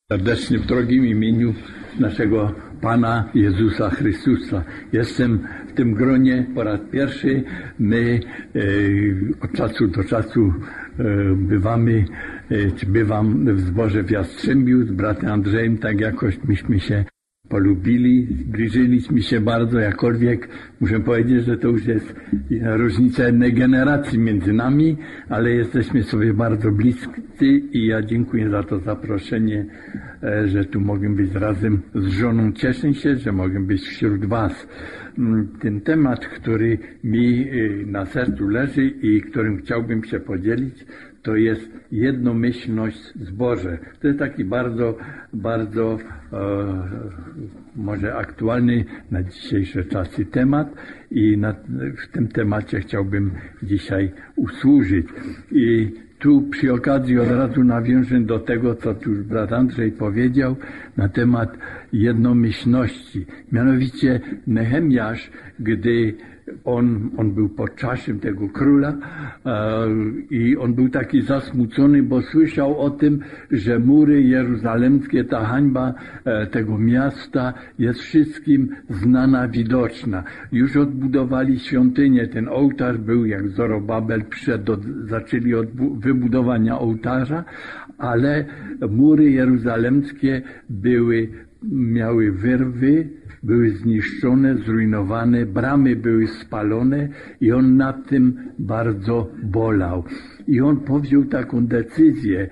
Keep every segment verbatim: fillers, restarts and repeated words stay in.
Serdecznie w drogim imieniu naszego Pana Jezusa Chrystusa. Jestem w tym gronie po raz pierwszy. My e, od czasu do czasu e, bywamy, e, czy bywam w zborze w Jastrzębiu z bratem Andrzejem, tak jakoś myśmy się polubili, zbliżyliśmy się bardzo, jakkolwiek muszę powiedzieć, że to już jest różnica jednej generacji między nami, ale jesteśmy sobie bardzo bliscy i ja dziękuję za to zaproszenie, że tu mogę być razem z żoną. Cieszę się, że mogę być wśród was. Ten temat, który mi na sercu leży i którym chciałbym się podzielić, to jest jednomyślność w zborze. To jest taki bardzo, bardzo e, może aktualny na dzisiejsze czasy temat i na, w tym temacie chciałbym dzisiaj usłużyć. I tu przy okazji od razu nawiążę do tego, co tu brat Andrzej powiedział na temat jednomyślności. Mianowicie Nehemiasz, gdy On, on był pod czasem tego króla e, i on był taki zasmucony, bo słyszał o tym, że mury jeruzalemskie, ta hańba e, tego miasta jest wszystkim znana, widoczna. Już odbudowali świątynię, ten ołtarz był, jak Zorobabel przyszedł, do, zaczęli od wybudowania ołtarza, ale mury jeruzalemskie były, miały wyrwy, były zniszczone, zrujnowane, bramy były spalone i on nad tym bardzo bolał. I on powziął taką decyzję.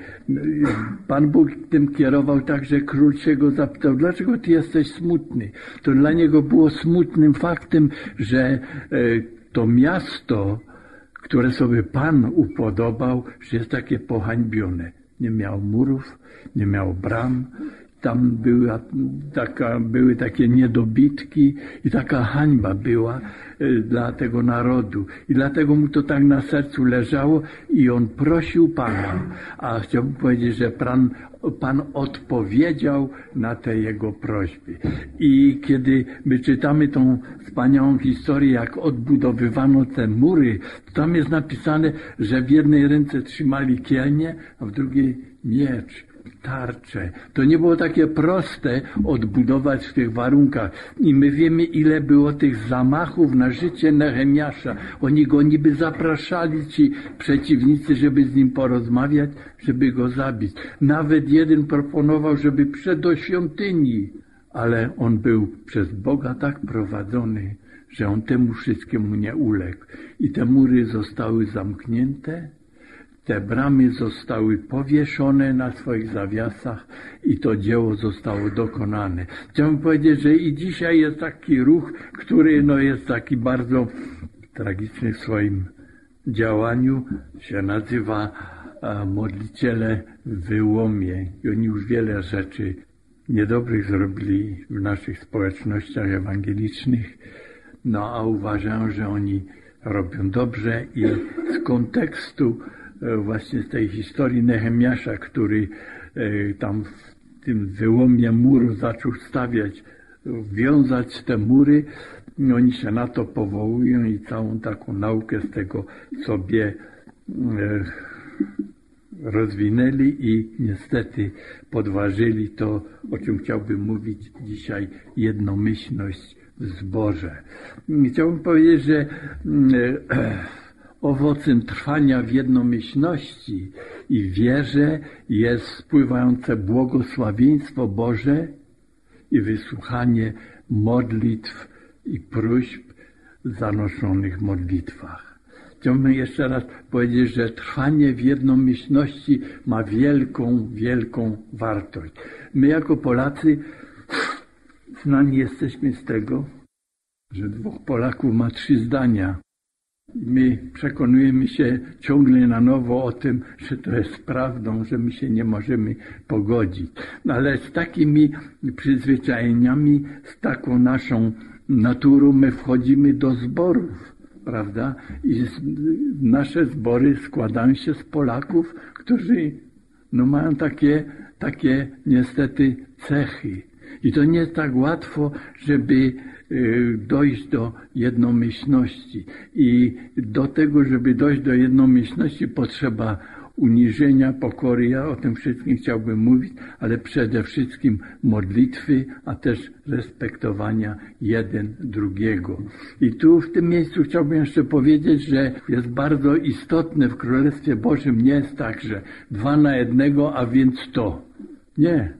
Pan Bóg tym kierował tak, że król się go zapytał, dlaczego ty jesteś smutny? To dla niego było smutnym faktem, że to miasto, które sobie Pan upodobał, że jest takie pohańbione. Nie miało murów, nie miało bram. Tam była taka, były takie niedobitki i taka hańba była y, dla tego narodu. I dlatego mu to tak na sercu leżało i on prosił Pana. A chciałbym powiedzieć, że Pan, Pan odpowiedział na te jego prośby. I kiedy my czytamy tą wspaniałą historię, jak odbudowywano te mury, to tam jest napisane, że w jednej ręce trzymali kielnię, a w drugiej miecz. Tarcze. To nie było takie proste odbudować w tych warunkach. I my wiemy, ile było tych zamachów na życie Nehemiasza. Oni go niby zapraszali, ci przeciwnicy, żeby z nim porozmawiać, żeby go zabić. Nawet jeden proponował, żeby przyszedł do świątyni. Ale on był przez Boga tak prowadzony, że on temu wszystkiemu nie uległ. I te mury zostały zamknięte. Te bramy zostały powieszone na swoich zawiasach i to dzieło zostało dokonane. Chciałbym powiedzieć, że i dzisiaj jest taki ruch, który no jest taki bardzo tragiczny w swoim działaniu, się nazywa a, modliciele w wyłomie. I oni już wiele rzeczy niedobrych zrobili w naszych społecznościach ewangelicznych, no a uważają, że oni robią dobrze i z kontekstu właśnie z tej historii Nehemiasza, który tam w tym wyłomie muru zaczął stawiać, wiązać te mury, oni się na to powołują i całą taką naukę z tego sobie rozwinęli i niestety podważyli to, o czym chciałbym mówić dzisiaj, jednomyślność w zborze. Chciałbym powiedzieć, że owocem trwania w jednomyślności i wierze jest spływające błogosławieństwo Boże i wysłuchanie modlitw i próśb zanoszonych w modlitwach. Chciałbym jeszcze raz powiedzieć, że trwanie w jednomyślności ma wielką, wielką wartość. My jako Polacy znani jesteśmy z tego, że dwóch Polaków ma trzy zdania. My przekonujemy się ciągle na nowo o tym, że to jest prawdą, że my się nie możemy pogodzić. No ale z takimi przyzwyczajeniami, z taką naszą naturą my wchodzimy do zborów, prawda? I nasze zbory składają się z Polaków, którzy no, mają takie, takie niestety cechy. I to nie jest tak łatwo, żeby dojść do jednomyślności. I do tego, żeby dojść do jednomyślności, potrzeba uniżenia, pokory. Ja o tym wszystkim chciałbym mówić, ale przede wszystkim modlitwy, a też respektowania jeden drugiego. I tu w tym miejscu chciałbym jeszcze powiedzieć, że jest bardzo istotne w Królestwie Bożym. Nie jest tak, że dwa na jednego, a więc to. Nie.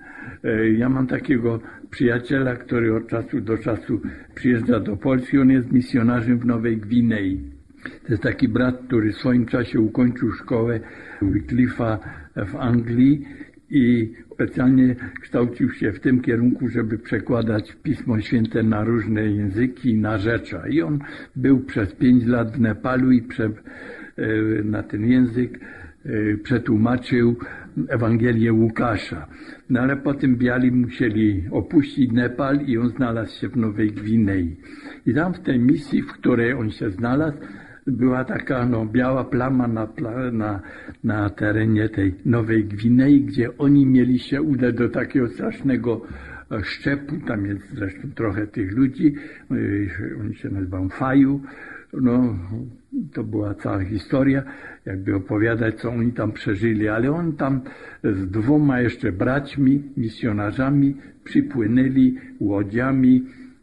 Ja mam takiego przyjaciela, który od czasu do czasu przyjeżdża do Polski. On jest misjonarzem w Nowej Gwinei. To jest taki brat, który w swoim czasie ukończył szkołę Wycliffe'a w Anglii i specjalnie kształcił się w tym kierunku, żeby przekładać Pismo Święte na różne języki i narzecza. I on był przez pięć lat w Nepalu i prze, na ten język przetłumaczył Ewangelię Łukasza. No ale potem biali musieli opuścić Nepal i on znalazł się w Nowej Gwinei. I tam w tej misji, w której on się znalazł, była taka no, biała plama na, na, na terenie tej Nowej Gwinei, gdzie oni mieli się udać do takiego strasznego szczepu. Tam jest zresztą trochę tych ludzi. Oni się nazywają Faju. No, to była cała historia, jakby opowiadać, co oni tam przeżyli. Ale on tam z dwoma jeszcze braćmi, misjonarzami przypłynęli łodziami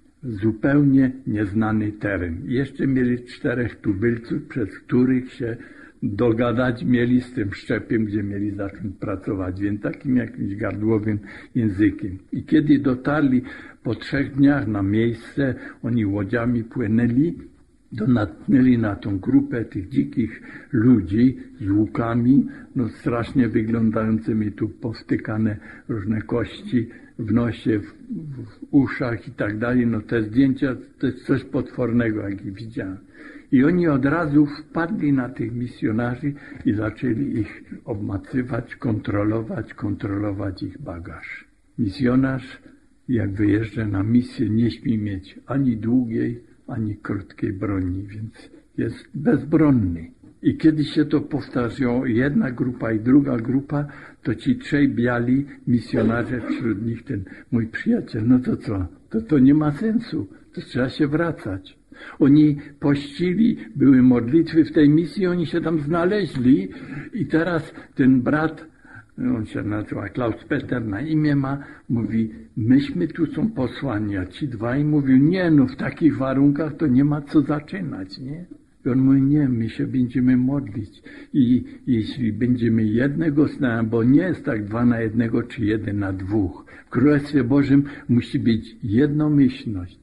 zupełnie nieznany teren. Jeszcze mieli czterech tubylców, przez których się dogadać mieli z tym szczepiem, gdzie mieli zacząć pracować, więc takim jakimś gardłowym językiem. I kiedy dotarli po trzech dniach na miejsce, oni łodziami płynęli, to natknęli na tą grupę tych dzikich ludzi z łukami, no strasznie wyglądającymi, tu powstykane różne kości w nosie, w, w uszach i tak dalej. No te zdjęcia to jest coś potwornego, jak ich widziałem. I oni od razu wpadli na tych misjonarzy i zaczęli ich obmacywać, kontrolować, kontrolować ich bagaż. Misjonarz, jak wyjeżdża na misję, nie śmie mieć ani długiej, ani krótkiej broni, więc jest bezbronny. I kiedy się to powtarzało, jedna grupa i druga grupa, to ci trzej biali misjonarze, wśród nich ten mój przyjaciel, no to co? To to nie ma sensu, to trzeba się wracać. Oni pościli, były modlitwy w tej misji, oni się tam znaleźli i teraz ten brat, on się nazywa Klaus Peter, na imię ma, mówi, myśmy tu są posłani, a ci dwaj mówią, nie no, w takich warunkach to nie ma co zaczynać, nie? I on mówi, nie, my się będziemy modlić i jeśli będziemy jednego znać, bo nie jest tak dwa na jednego czy jeden na dwóch. W Królestwie Bożym musi być jednomyślność.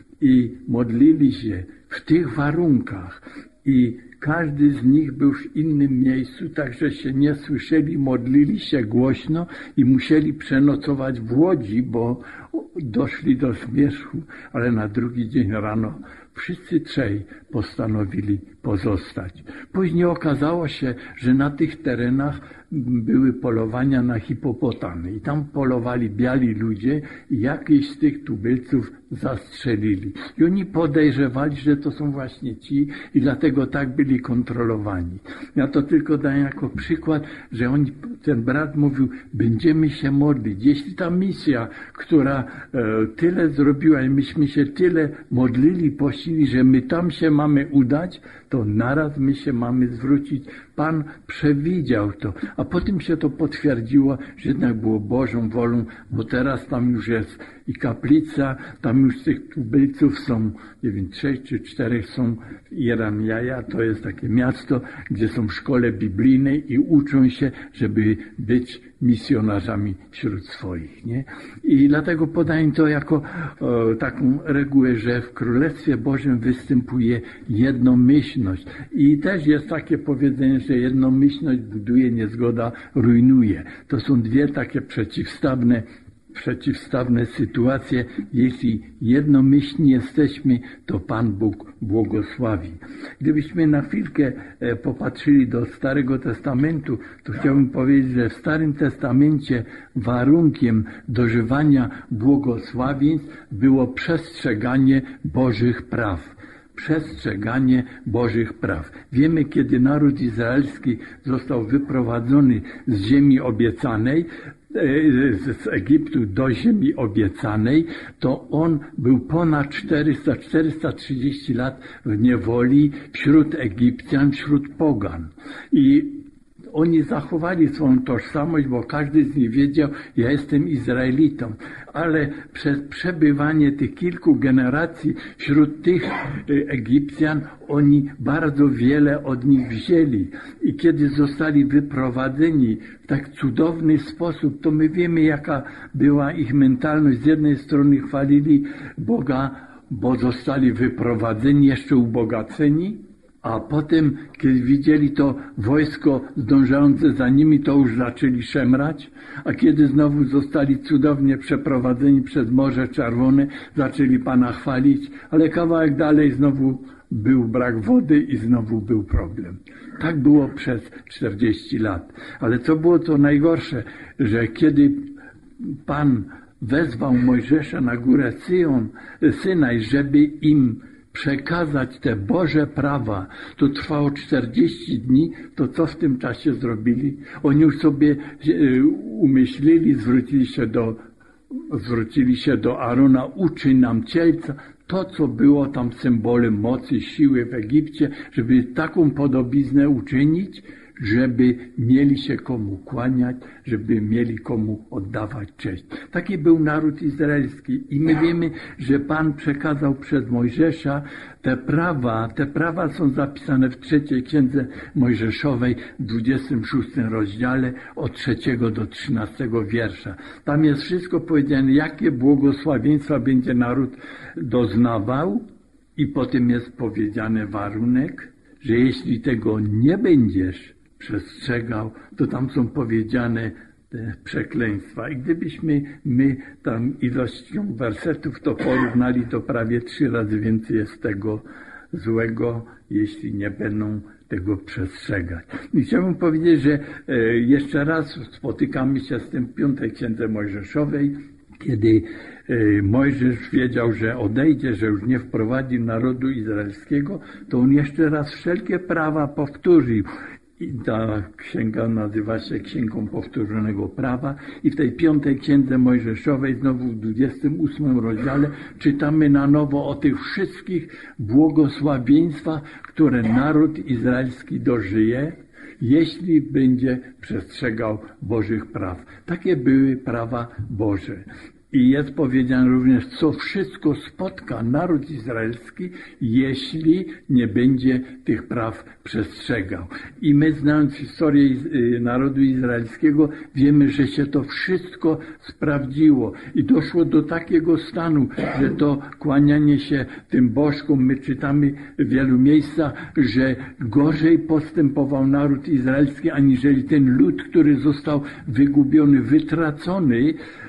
I modlili się w tych warunkach i każdy z nich był w innym miejscu, także się nie słyszeli, modlili się głośno i musieli przenocować w łodzi, bo doszli do zmierzchu, ale na drugi dzień rano wszyscy trzej postanowili pozostać. Później okazało się, że na tych terenach były polowania na hipopotamy i tam polowali biali ludzie i jakiś z tych tubylców zastrzelili. I oni podejrzewali, że to są właśnie ci i dlatego tak byli kontrolowani. Ja to tylko daję jako przykład, że oni, ten brat mówił, będziemy się modlić. Jeśli ta misja, która e, tyle zrobiła i myśmy się tyle modlili, posili, że my tam się mamy udać, to naraz my się mamy zwrócić. Pan przewidział to, a potem się to potwierdziło, że jednak było Bożą wolą, bo teraz tam już jest i kaplica, tam już tych tubylców są, nie wiem, trzech czy czterech są w Iramiaja, to jest takie miasto, gdzie są w szkole biblijnej i uczą się, żeby być misjonarzami wśród swoich, nie? I dlatego podaję to jako o, taką regułę, że w Królestwie Bożym występuje jednomyślność. I też jest takie powiedzenie, że jednomyślność buduje, niezgoda rujnuje. To są dwie takie przeciwstawne przeciwstawne sytuacje. Jeśli jednomyślni jesteśmy, to Pan Bóg błogosławi. Gdybyśmy na chwilkę popatrzyli do Starego Testamentu, to chciałbym powiedzieć, że w Starym Testamencie warunkiem dożywania błogosławieństw było przestrzeganie Bożych praw. Przestrzeganie Bożych praw. Wiemy, kiedy naród izraelski został wyprowadzony z ziemi obiecanej, z Egiptu do ziemi obiecanej, to on był ponad czterysta, czterysta trzydzieści lat w niewoli wśród Egipcjan, wśród pogan. I oni zachowali swoją tożsamość, bo każdy z nich wiedział, ja jestem Izraelitą. Ale przez przebywanie tych kilku generacji wśród tych Egipcjan, oni bardzo wiele od nich wzięli. I kiedy zostali wyprowadzeni w tak cudowny sposób, to my wiemy, jaka była ich mentalność. Z jednej strony chwalili Boga, bo zostali wyprowadzeni, jeszcze ubogaceni, a potem, kiedy widzieli to wojsko zdążające za nimi, to już zaczęli szemrać, a kiedy znowu zostali cudownie przeprowadzeni przez Morze Czerwone, zaczęli Pana chwalić, ale kawałek dalej znowu był brak wody i znowu był problem. Tak było przez czterdzieści lat. Ale co było to najgorsze, że kiedy Pan wezwał Mojżesza na górę Syjon, Synaj, żeby im przekazać te Boże prawa, to trwało czterdzieści dni, to co w tym czasie zrobili? Oni już sobie umyślili, zwrócili się do, zwrócili się do Arona, uczy nam cielca, to co było tam symbolem mocy, siły w Egipcie, żeby taką podobiznę uczynić, żeby mieli się komu kłaniać, żeby mieli komu oddawać cześć. Taki był naród izraelski i my wiemy, że Pan przekazał przez Mojżesza te prawa. Te prawa są zapisane w trzeciej księdze Mojżeszowej, w dwudziestym szóstym rozdziale, od trzeciego do trzynastego wiersza. Tam jest wszystko powiedziane, jakie błogosławieństwa będzie naród doznawał i potem jest powiedziany warunek, że jeśli tego nie będziesz przestrzegał, to tam są powiedziane te przekleństwa. I gdybyśmy my tam ilością wersetów to porównali, to prawie trzy razy więcej jest tego złego, jeśli nie będą tego przestrzegać. I chciałbym powiedzieć, że e, jeszcze raz spotykamy się z tym w piątej księdze Mojżeszowej, kiedy e, Mojżesz wiedział, że odejdzie, że już nie wprowadzi narodu izraelskiego, to on jeszcze raz wszelkie prawa powtórzył. I ta księga nazywa się Księgą Powtórzonego Prawa i w tej piątej księdze Mojżeszowej, znowu w dwudziestym ósmym rozdziale, czytamy na nowo o tych wszystkich błogosławieństwach, które naród izraelski dożyje, jeśli będzie przestrzegał Bożych praw. Takie były prawa Boże. I jest powiedziane również, co wszystko spotka naród izraelski, jeśli nie będzie tych praw przestrzegał. I my, znając historię narodu izraelskiego, wiemy, że się to wszystko sprawdziło. I doszło do takiego stanu, że to kłanianie się tym bożkom, my czytamy w wielu miejscach, że gorzej postępował naród izraelski, aniżeli ten lud, który został wygubiony, wytracony,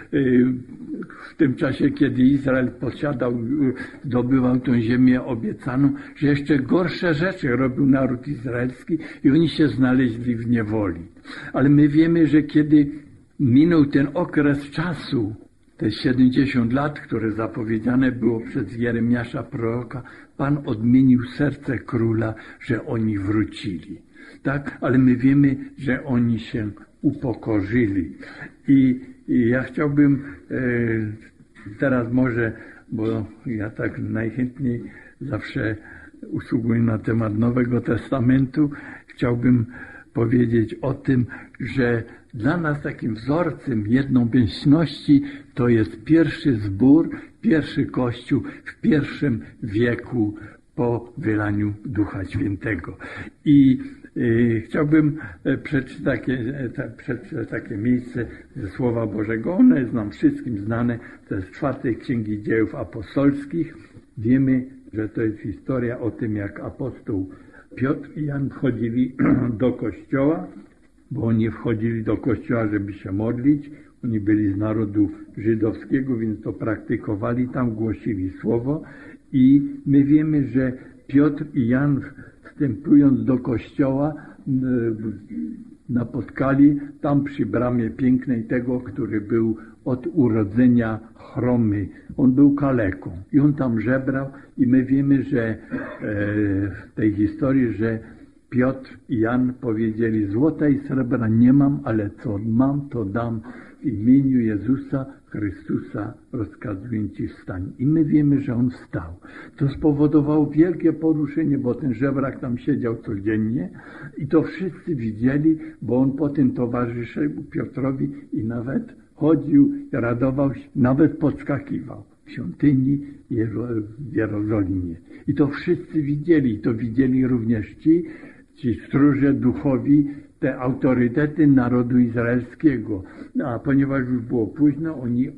w tym czasie, kiedy Izrael posiadał, zdobywał tę ziemię obiecaną, że jeszcze gorsze rzeczy robił naród izraelski i oni się znaleźli w niewoli. Ale my wiemy, że kiedy minął ten okres czasu, te siedemdziesiąt lat, które zapowiedziane było przez Jeremiasza proroka, Pan odmienił serce króla, że oni wrócili. Tak? Ale my wiemy, że oni się upokorzyli. I I ja chciałbym e, teraz może, bo ja tak najchętniej zawsze usługuję na temat Nowego Testamentu, chciałbym powiedzieć o tym, że dla nas takim wzorcem jednomyślności to jest pierwszy zbór, pierwszy Kościół w pierwszym wieku po wylaniu Ducha Świętego. I y, chciałbym przeczytać takie, przeczytać takie miejsce ze Słowa Bożego. Ono jest nam wszystkim znane. To jest czwartej Księgi Dziejów Apostolskich. Wiemy, że to jest historia o tym, jak apostoł Piotr i Jan wchodzili do kościoła, bo oni wchodzili do kościoła, żeby się modlić. Oni byli z narodu żydowskiego, więc to praktykowali tam, głosili słowo. I my wiemy, że Piotr i Jan, wstępując do kościoła, napotkali tam przy bramie pięknej tego, który był od urodzenia chromy. On był kaleką i on tam żebrał i my wiemy, że w tej historii, że Piotr i Jan powiedzieli, złota i srebra nie mam, ale co mam, to dam. w imieniu Jezusa Chrystusa rozkazuję ci wstań. I my wiemy, że on wstał. To spowodowało wielkie poruszenie, bo ten żebrak tam siedział codziennie i to wszyscy widzieli, bo on potem towarzyszył Piotrowi i nawet chodził, radował się, nawet podskakiwał w świątyni w Jerozolimie. I to wszyscy widzieli, i to widzieli również ci, ci stróże duchowi, te autorytety narodu izraelskiego. A ponieważ już było późno, oni y,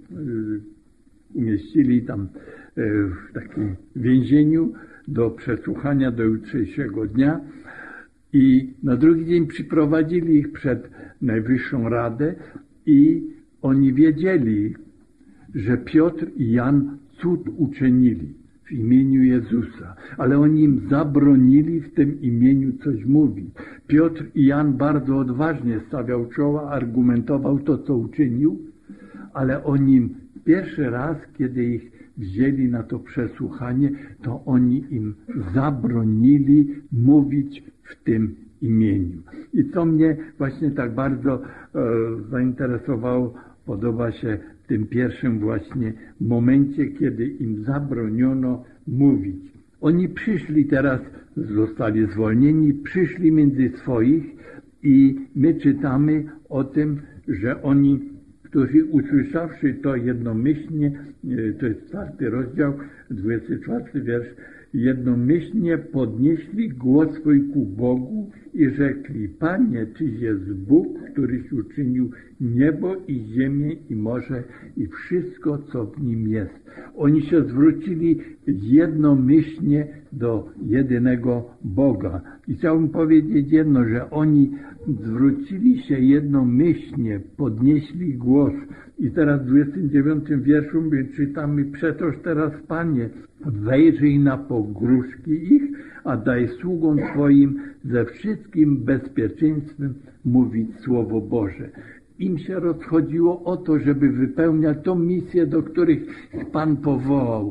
umieścili tam y, w takim więzieniu do przesłuchania do jutrzejszego dnia i na drugi dzień przyprowadzili ich przed Najwyższą Radę i oni wiedzieli, że Piotr i Jan cud uczynili w imieniu Jezusa, ale oni im zabronili w tym imieniu coś mówić. Piotr i Jan bardzo odważnie stawiał czoła, argumentował to, co uczynił, ale oni im pierwszy raz, kiedy ich wzięli na to przesłuchanie, to oni im zabronili mówić w tym imieniu. I co mnie właśnie tak bardzo e, zainteresowało, podoba się w tym pierwszym właśnie momencie, kiedy im zabroniono mówić. Oni przyszli teraz, zostali zwolnieni, przyszli między swoich i my czytamy o tym, że oni, którzy usłyszawszy to jednomyślnie, to jest czwarty rozdział, dwudziesty czwarty wiersz, jednomyślnie podnieśli głos swój ku Bogu i rzekli: Panie, Tyś jest Bóg, któryś uczynił niebo i ziemię i morze i wszystko, co w nim jest. Oni się zwrócili jednomyślnie do jedynego Boga. I chciałbym powiedzieć jedno, że oni zwrócili się jednomyślnie, podnieśli głos. I teraz w dwudziestym dziewiątym wierszu my czytamy: Przetoż teraz, Panie, wejrzyj na pogróżki ich, a daj sługom Twoim ze wszystkim bezpieczeństwem mówić Słowo Boże. Im się rozchodziło o to, żeby wypełniać tą misję, do których Pan powołał.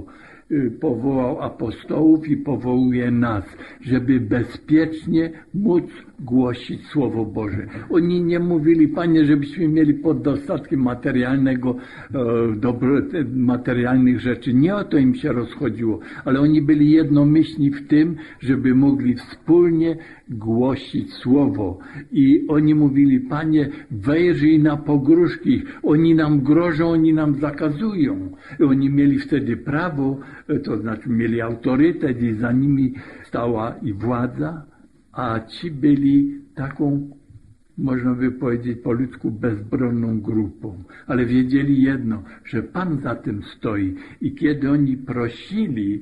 Powołał apostołów i powołuje nas, żeby bezpiecznie móc głosić Słowo Boże. Oni nie mówili: Panie, żebyśmy mieli pod dostatkiem materialnego, e, dobro, materialnych rzeczy. Nie o to im się rozchodziło, ale oni byli jednomyślni w tym, żeby mogli wspólnie głosić Słowo. I oni mówili: Panie, wejrzyj na pogróżki. Oni nam grożą, oni nam zakazują. I oni mieli wtedy prawo, to znaczy mieli autorytet i za nimi stała i władza, a ci byli taką, można by powiedzieć po ludzku, bezbronną grupą. Ale wiedzieli jedno, że Pan za tym stoi. I kiedy oni prosili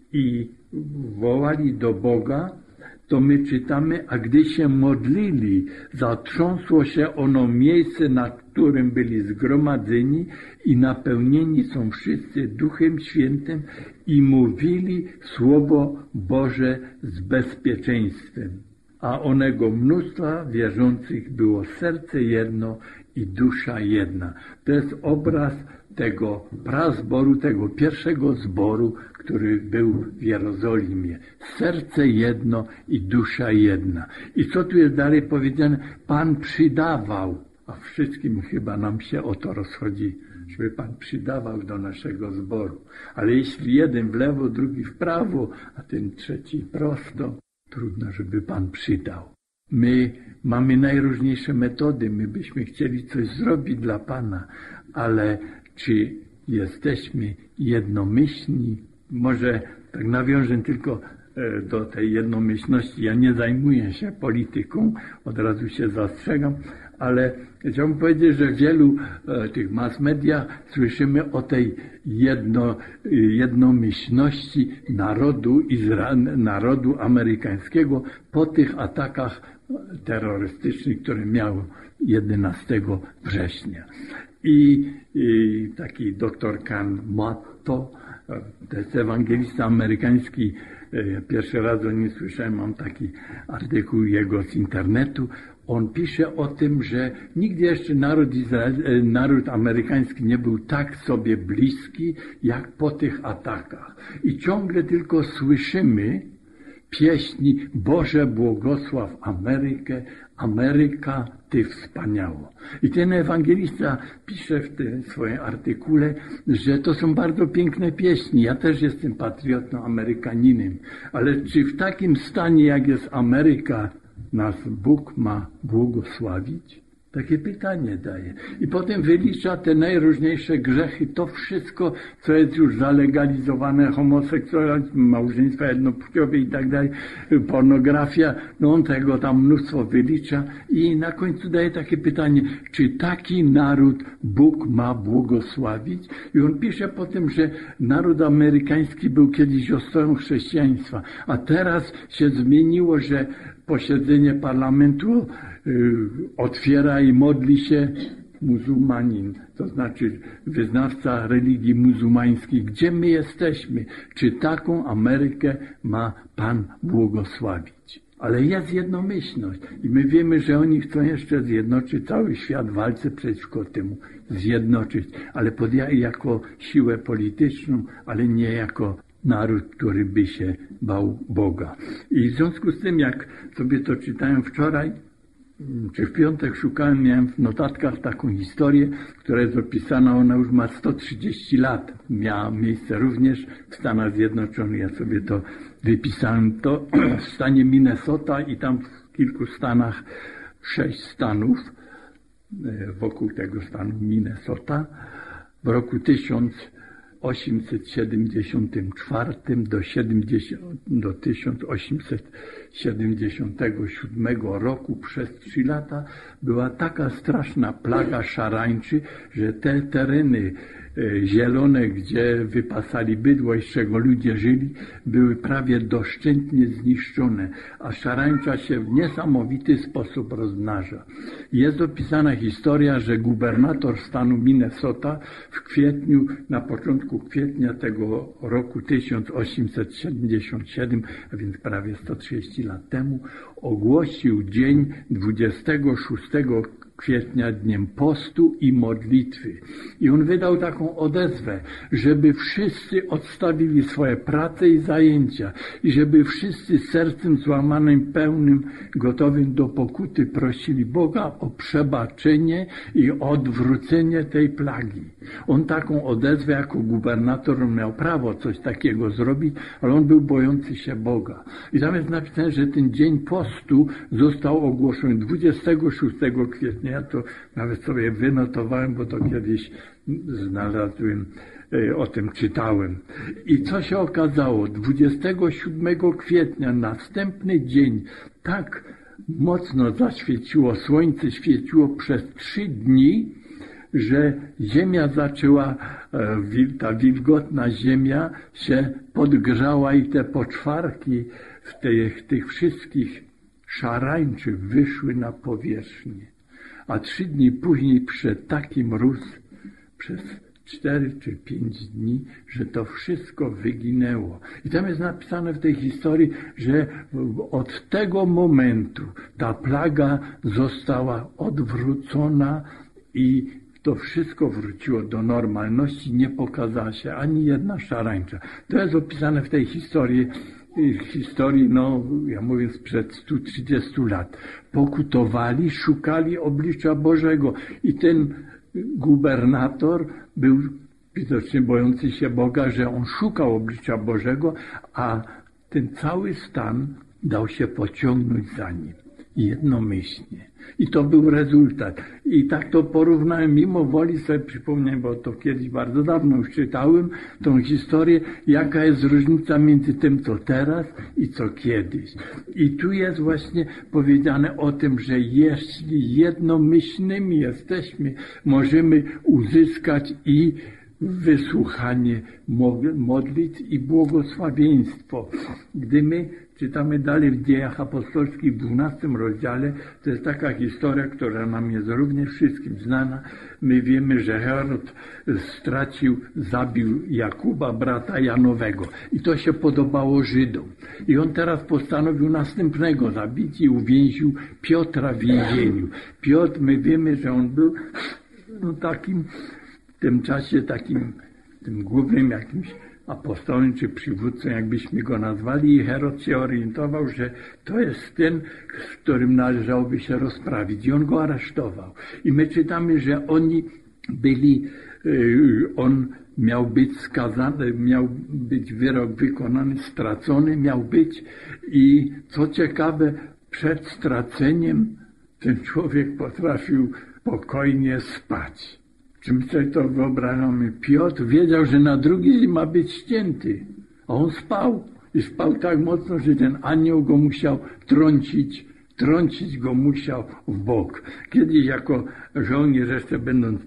i wołali do Boga, to my czytamy: a gdy się modlili, zatrząsło się ono miejsce, na którym byli zgromadzeni i napełnieni są wszyscy Duchem Świętym i mówili Słowo Boże z bezpieczeństwem. A onego mnóstwa wierzących było serce jedno i dusza jedna. To jest obraz tego prazboru, tego pierwszego zboru, który był w Jerozolimie. Serce jedno i dusza jedna. I co tu jest dalej powiedziane? Pan przydawał, a wszystkim chyba nam się o to rozchodzi, żeby Pan przydawał do naszego zboru. Ale jeśli jeden w lewo, drugi w prawo, a ten trzeci prosto, trudno, żeby Pan przydał. My mamy najróżniejsze metody, my byśmy chcieli coś zrobić dla Pana, ale czy jesteśmy jednomyślni? Może tak nawiążę tylko do tej jednomyślności. Ja nie zajmuję się polityką, od razu się zastrzegam, ale chciałbym powiedzieć, że w wielu e, tych mass mediach słyszymy o tej jedno, jednomyślności narodu, Izra- narodu amerykańskiego po tych atakach terrorystycznych, które miały jedenastego września. I, i taki doktor Can Matto, to jest ewangelista amerykański, pierwszy raz o nim słyszałem, mam taki artykuł jego z internetu. On pisze o tym, że nigdy jeszcze naród, Izrael, naród amerykański nie był tak sobie bliski, jak po tych atakach. I ciągle tylko słyszymy pieśni: Boże, błogosław Amerykę, Ameryka, Ty wspaniało. I ten ewangelista pisze w tym swoim artykule, że to są bardzo piękne pieśni. Ja też jestem patriotą, Amerykaninem. Ale czy w takim stanie, jak jest Ameryka, nas Bóg ma błogosławić? Takie pytanie daje. I potem wylicza te najróżniejsze grzechy, to wszystko, co jest już zalegalizowane, homoseksualizm, małżeństwa jednopłciowe i tak dalej, pornografia, no on tego tam mnóstwo wylicza i na końcu daje takie pytanie, czy taki naród Bóg ma błogosławić? I on pisze potem, że naród amerykański był kiedyś ostoją chrześcijaństwa, a teraz się zmieniło, że posiedzenie parlamentu y, otwiera i modli się muzułmanin, to znaczy wyznawca religii muzułmańskiej. Gdzie my jesteśmy? Czy taką Amerykę ma Pan błogosławić? Ale jest jednomyślność i my wiemy, że oni chcą jeszcze zjednoczyć cały świat w walce przeciwko temu. Zjednoczyć, ale pod, jako siłę polityczną, ale nie jako naród, który by się bał Boga. I w związku z tym, jak sobie to czytałem wczoraj, czy w piątek szukałem, miałem w notatkach taką historię, która jest opisana, ona już ma sto trzydzieści lat. Miała miejsce również w Stanach Zjednoczonych. Ja sobie to wypisałem. To w stanie Minnesota i tam w kilku stanach, sześć stanów wokół tego stanu Minnesota w roku tysiąc osiemset siedemdziesiątym czwartym do, do tysiąc osiemset siedemdziesiątego siódmego roku przez trzy lata była taka straszna plaga szarańczy, że te tereny zielone, gdzie wypasali bydło i z czego ludzie żyli, były prawie doszczętnie zniszczone, a szarańcza się w niesamowity sposób rozmnaża. Jest opisana historia, że gubernator stanu Minnesota w kwietniu, na początku kwietnia tego roku tysiąc osiemset siedemdziesiątego siódmego, a więc prawie sto trzydzieści lat temu, ogłosił dzień dwudziestego szóstego kwietnia dniem postu i modlitwy. I on wydał taką odezwę, żeby wszyscy odstawili swoje prace i zajęcia i żeby wszyscy sercem złamanym, pełnym, gotowym do pokuty prosili Boga o przebaczenie i odwrócenie tej plagi. On taką odezwę jako gubernator miał prawo coś takiego zrobić, ale on był bojący się Boga. I tam jest napisane, że ten dzień postu został ogłoszony dwudziestego szóstego kwietnia. Ja to nawet sobie wynotowałem, bo to kiedyś znalazłem, o tym czytałem. I co się okazało? dwudziestego siódmego kwietnia, następny dzień, tak mocno zaświeciło, słońce świeciło przez trzy dni, że ziemia zaczęła, ta wilgotna ziemia się podgrzała i te poczwarki w tych, tych wszystkich szarańczy wyszły na powierzchnię. A trzy dni później przyszedł taki mróz przez cztery czy pięć dni, że to wszystko wyginęło. I tam jest napisane w tej historii, że od tego momentu ta plaga została odwrócona i to wszystko wróciło do normalności, nie pokazała się ani jedna szarańcza. To jest opisane w tej historii, historii, no, ja mówię, sprzed stu trzydziestu lat. Pokutowali, szukali oblicza Bożego i ten gubernator był widocznie bojący się Boga, że on szukał oblicza Bożego, a ten cały stan dał się pociągnąć za nim. Jednomyślnie. I to był rezultat. I tak to porównałem, mimo woli sobie przypomniałem, bo to kiedyś bardzo dawno już czytałem tą historię, jaka jest różnica między tym, co teraz i co kiedyś. I tu jest właśnie powiedziane o tym, że jeśli jednomyślnymi jesteśmy, możemy uzyskać i wysłuchanie modlitw i błogosławieństwo. Gdy my czytamy dalej w Dziejach Apostolskich w dwunastym rozdziale, to jest taka historia, która nam jest również wszystkim znana. My wiemy, że Herod stracił, zabił Jakuba, brata Janowego. I to się podobało Żydom. I on teraz postanowił następnego zabić i uwięził Piotra w więzieniu. Piotr, my wiemy, że on był no, takim w tym czasie takim tym głównym jakimś apostołem czy przywódcą, jakbyśmy go nazwali, i Herod się orientował, że to jest ten, z którym należałoby się rozprawić, i on go aresztował. I my czytamy, że oni byli, on miał być skazany, miał być wyrok wykonany, stracony miał być, i co ciekawe, przed straceniem ten człowiek potrafił spokojnie spać. Czy my sobie to wyobrażamy? Piotr wiedział, że na drugi dzień ma być ścięty, a on spał. I spał tak mocno, że ten anioł go musiał trącić, trącić go musiał w bok. Kiedyś jako żołnierz, jeszcze będąc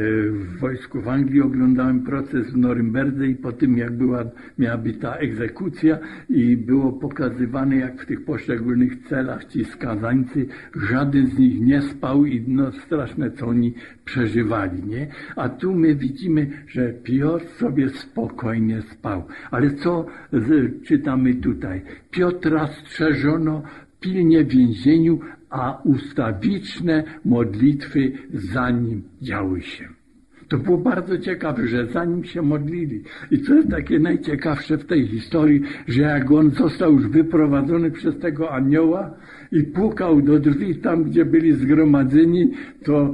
w wojsku w Anglii, oglądałem proces w Norymberdze i po tym, jak była, miała być ta egzekucja i było pokazywane, jak w tych poszczególnych celach ci skazańcy, żaden z nich nie spał i no straszne, co oni przeżywali, nie? A tu my widzimy, że Piotr sobie spokojnie spał. Ale co z, czytamy tutaj? Piotra strzeżono pilnie w więzieniu, a ustawiczne modlitwy za nim działy się. To było bardzo ciekawe, że za nim się modlili. I co jest takie najciekawsze w tej historii, że jak on został już wyprowadzony przez tego anioła i pukał do drzwi tam, gdzie byli zgromadzeni, to,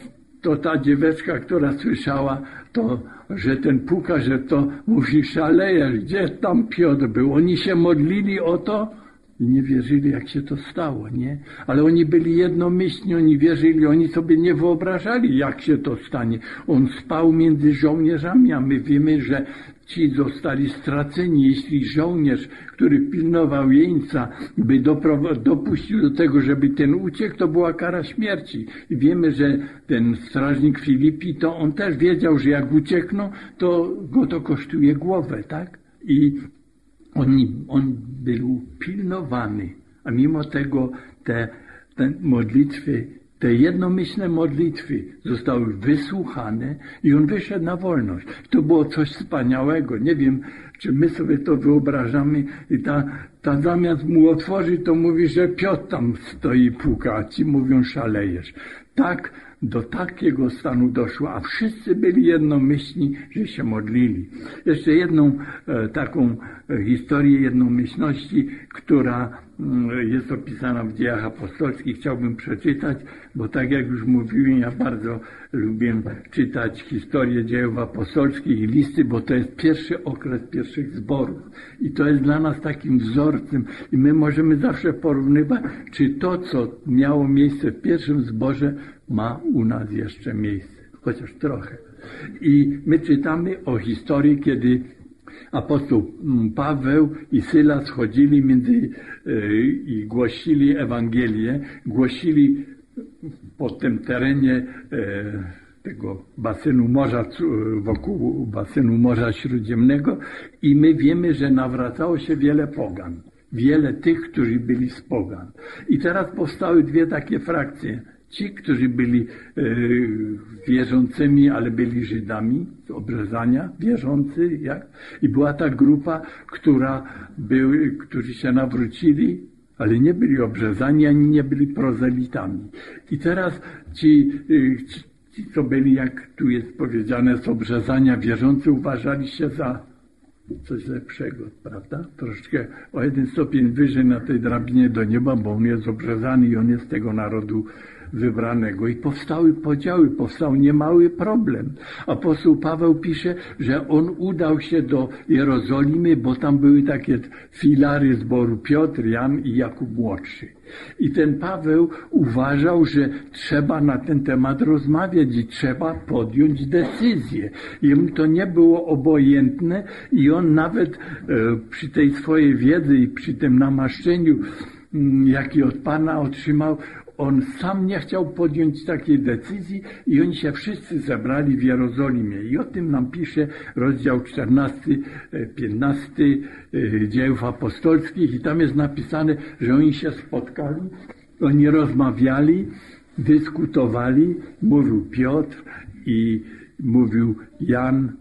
to ta dzieweczka, która słyszała, to, że ten puka, że to mówi, szalejesz, gdzie tam Piotr był? Oni się modlili o to, i nie wierzyli, jak się to stało, nie? Ale oni byli jednomyślni, oni wierzyli, oni sobie nie wyobrażali, jak się to stanie. On spał między żołnierzami, a my wiemy, że ci zostali straceni. Jeśli żołnierz, który pilnował jeńca, by dopuścił do tego, żeby ten uciekł, to była kara śmierci. I wiemy, że ten strażnik Filipi, to on też wiedział, że jak uciekną, to go to kosztuje głowę, tak? I On, on był pilnowany, a mimo tego te, te modlitwy, te jednomyślne modlitwy zostały wysłuchane i on wyszedł na wolność. To było coś wspaniałego. Nie wiem, czy my sobie to wyobrażamy. I ta, ta zamiast mu otworzyć, to mówi, że Piotr tam stoi i puka, a ci mówią, szalejesz. Tak, do takiego stanu doszło, a wszyscy byli jednomyślni, że się modlili. Jeszcze jedną e, taką e, historię jednomyślności, która e, jest opisana w Dziejach Apostolskich, chciałbym przeczytać, bo tak jak już mówiłem, ja bardzo lubię czytać historię Dziejów Apostolskich i listy, bo to jest pierwszy okres pierwszych zborów. I to jest dla nas takim wzorcem i my możemy zawsze porównywać, czy to, co miało miejsce w pierwszym zborze, ma u nas jeszcze miejsce, chociaż trochę. I my czytamy o historii, kiedy apostoł Paweł i Sylas chodzili między yy, i głosili Ewangelię, głosili po tym terenie yy, tego basenu morza, wokół basenu Morza Śródziemnego, i my wiemy, że nawracało się wiele pogan. Wiele tych, którzy byli z pogan. I teraz powstały dwie takie frakcje. Ci, którzy byli e, wierzącymi, ale byli Żydami z obrzezania, wierzący, jak? I była ta grupa, która były, którzy się nawrócili, ale nie byli obrzezani, ani nie byli prozelitami. I teraz ci, ci, ci co byli, jak tu jest powiedziane, z obrzezania wierzący, uważali się za coś lepszego, prawda? Troszeczkę o jeden stopień wyżej na tej drabinie do nieba, bo on jest obrzezany i on jest tego narodu wybranego. I powstały podziały, powstał niemały problem. Apostoł Paweł pisze, że on udał się do Jerozolimy, bo tam były takie filary zboru Piotr, Jan i Jakub Młodszy. I ten Paweł uważał, że trzeba na ten temat rozmawiać i trzeba podjąć decyzję. Jemu to nie było obojętne i on nawet e, przy tej swojej wiedzy i przy tym namaszczeniu, m, jaki od Pana otrzymał, on sam nie chciał podjąć takiej decyzji i oni się wszyscy zebrali w Jerozolimie. I o tym nam pisze rozdział czternasty, piętnasty Dziejów Apostolskich i tam jest napisane, że oni się spotkali, oni rozmawiali, dyskutowali, mówił Piotr i mówił Jan,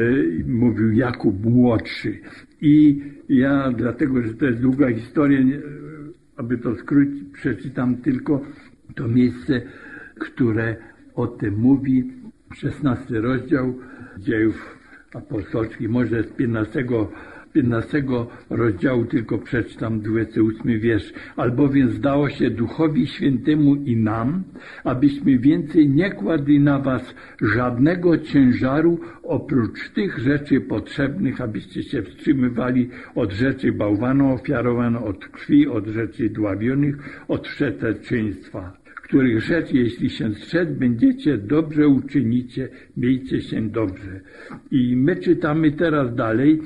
mówił Jakub Młodszy. I ja, dlatego, że to jest długa historia, aby to skrócić, przeczytam tylko to miejsce, które o tym mówi. szesnasty rozdział Dziejów apostolskich, może z piętnastego piętnastego rozdziału tylko przeczytam dwudziesty ósmy wiersz. Albowiem zdało się Duchowi Świętemu i nam, abyśmy więcej nie kładli na was żadnego ciężaru oprócz tych rzeczy potrzebnych, abyście się wstrzymywali od rzeczy bałwana ofiarowanych, od krwi, od rzeczy dławionych, od wszeteczeństwa, których rzecz, jeśli się strzec będziecie, dobrze uczynicie, miejcie się dobrze. I my czytamy teraz dalej,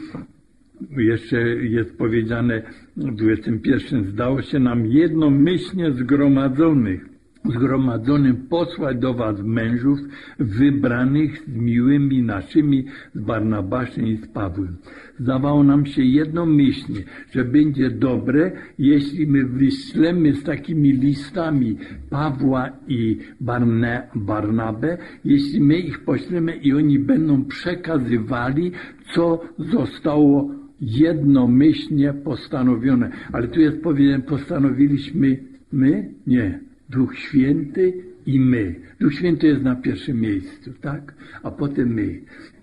jeszcze jest powiedziane w dwudziestym pierwszym, zdało się nam jednomyślnie zgromadzonych, zgromadzonym posłać do was mężów wybranych z miłymi naszymi, z Barnabaszem i z Pawłem. Zdawało nam się jednomyślnie, że będzie dobre, jeśli my wyślemy z takimi listami Pawła i Barne, Barnabę, jeśli my ich poślemy i oni będą przekazywali, co zostało jednomyślnie postanowione. Ale tu jest powiedziane, postanowiliśmy my? Nie. Duch Święty i my. Duch Święty jest na pierwszym miejscu, tak? A potem my.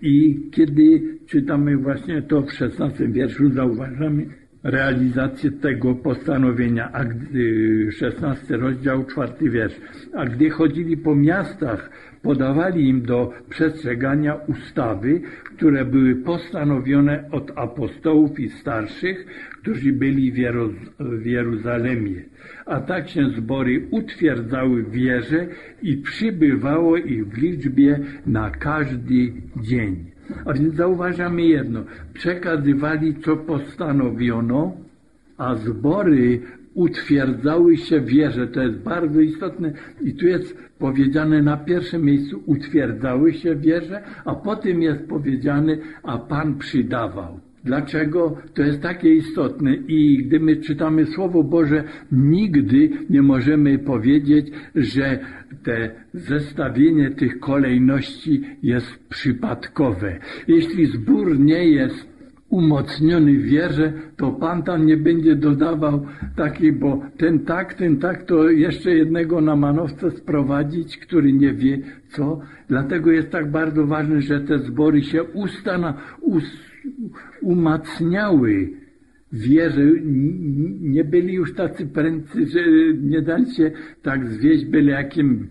I kiedy czytamy właśnie to w szesnastym wierszu, zauważamy realizację tego postanowienia. A gdy, szesnasty rozdział, czwarty wiersz. A gdy chodzili po miastach, podawali im do przestrzegania ustawy, które były postanowione od apostołów i starszych, którzy byli w, Jeroz- w Jeruzalemie. A tak się zbory utwierdzały w wierze i przybywało ich w liczbie na każdy dzień. A więc zauważamy jedno. Przekazywali, co postanowiono, a zbory utwierdzały się w wierze. To jest bardzo istotne. I tu jest powiedziane na pierwszym miejscu utwierdzały się w wierze, a potem jest powiedziane, a Pan przydawał. Dlaczego to jest takie istotne? I gdy my czytamy Słowo Boże, nigdy nie możemy powiedzieć, że te zestawienie tych kolejności jest przypadkowe. Jeśli zbór nie jest umocniony w wierze, to Pan tam nie będzie dodawał taki, bo ten tak, ten tak, to jeszcze jednego na manowce sprowadzić, który nie wie co. Dlatego jest tak bardzo ważne, że te zbory się ustana, us, umacniały w wierze. Nie byli już tacy prędcy, że nie dali się tak zwieść byle jakim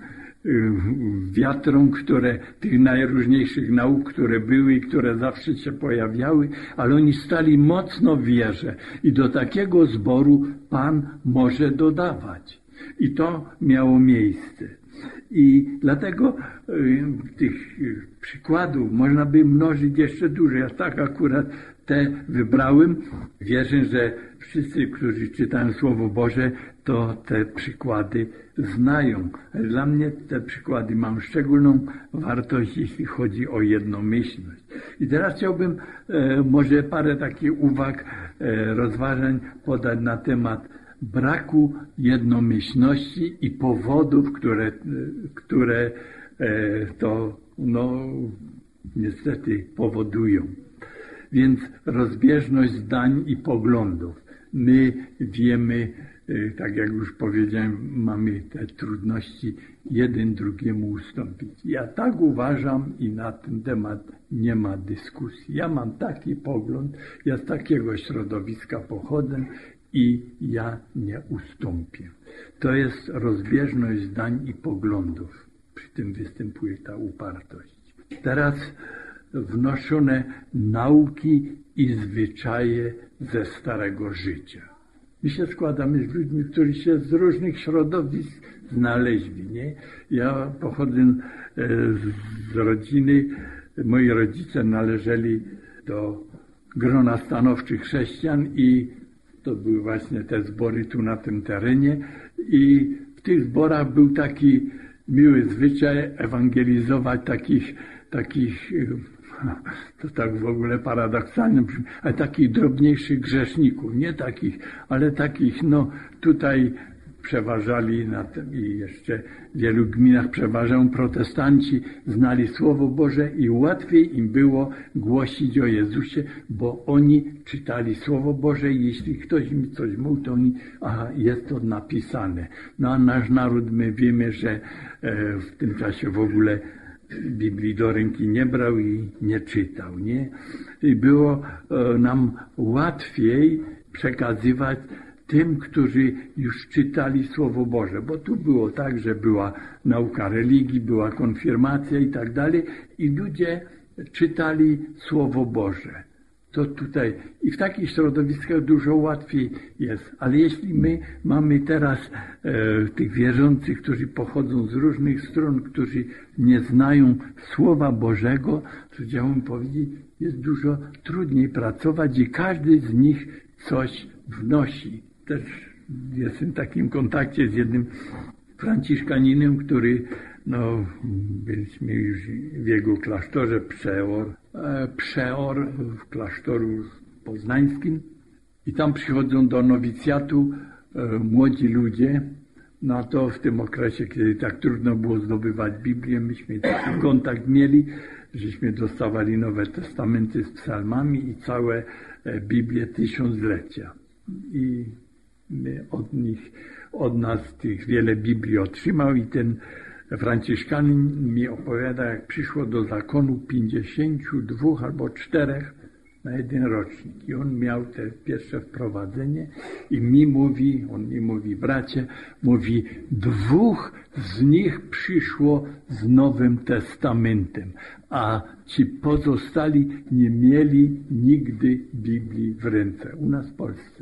wiatrom, które tych najróżniejszych nauk, które były i które zawsze się pojawiały, ale oni stali mocno w wierze i do takiego zboru Pan może dodawać. I to miało miejsce. I dlatego y, tych y, przykładów można by mnożyć jeszcze dużo. Ja tak akurat te wybrałem. Wierzę, że wszyscy, którzy czytają Słowo Boże, to te przykłady znają. Dla mnie te przykłady mają szczególną wartość, jeśli chodzi o jednomyślność. I teraz chciałbym e, może parę takich uwag, e, rozważań podać na temat braku jednomyślności i powodów, które, które e, to no, niestety powodują. Więc rozbieżność zdań i poglądów. My wiemy, tak jak już powiedziałem, mamy te trudności jeden drugiemu ustąpić. Ja tak uważam i na ten temat nie ma dyskusji. Ja mam taki pogląd, ja z takiego środowiska pochodzę i ja nie ustąpię. To jest rozbieżność zdań i poglądów. Przy tym występuje ta upartość. Teraz wnoszone nauki i zwyczaje ze starego życia. My się składamy z ludźmi, którzy się z różnych środowisk znaleźli. Nie? Ja pochodzę z rodziny, moi rodzice należeli do grona stanowczych chrześcijan i to były właśnie te zbory tu na tym terenie i w tych zborach był taki miły zwyczaj ewangelizować takich, takich to tak w ogóle paradoksalnie brzmi, ale takich drobniejszych grzeszników, nie takich, ale takich, no tutaj przeważali na tym i jeszcze w wielu gminach przeważają protestanci, znali Słowo Boże i łatwiej im było głosić o Jezusie, bo oni czytali Słowo Boże i jeśli ktoś im coś mówił, to oni, aha, jest to napisane. No a nasz naród, my wiemy, że w tym czasie w ogóle Biblii do ręki nie brał i nie czytał, nie? I było nam łatwiej przekazywać tym, którzy już czytali Słowo Boże, bo tu było tak, że była nauka religii, była konfirmacja i tak dalej i ludzie czytali Słowo Boże. To tutaj i w takich środowiskach dużo łatwiej jest. Ale jeśli my mamy teraz e, tych wierzących, którzy pochodzą z różnych stron, którzy nie znają Słowa Bożego, to chciałbym powiedzieć, jest dużo trudniej pracować i każdy z nich coś wnosi. Też jestem w takim kontakcie z jednym franciszkaninem, który, no, byliśmy już w jego klasztorze Przeor, e, Przeor w klasztoru poznańskim i tam przychodzą do nowicjatu e, młodzi ludzie. No to w tym okresie, kiedy tak trudno było zdobywać Biblię, myśmy taki kontakt mieli, żeśmy dostawali Nowe Testamenty z psalmami i całe e, Biblię tysiąclecia. I my od nich, od nas tych wiele Biblii otrzymał i ten franciszkanin mi opowiada, jak przyszło do zakonu pięćdziesięciu dwóch albo czterech na jeden rocznik. I on miał te pierwsze wprowadzenie i mi mówi, on mi mówi, bracie, mówi, dwóch z nich przyszło z Nowym Testamentem, a ci pozostali nie mieli nigdy Biblii w ręce, u nas w Polsce.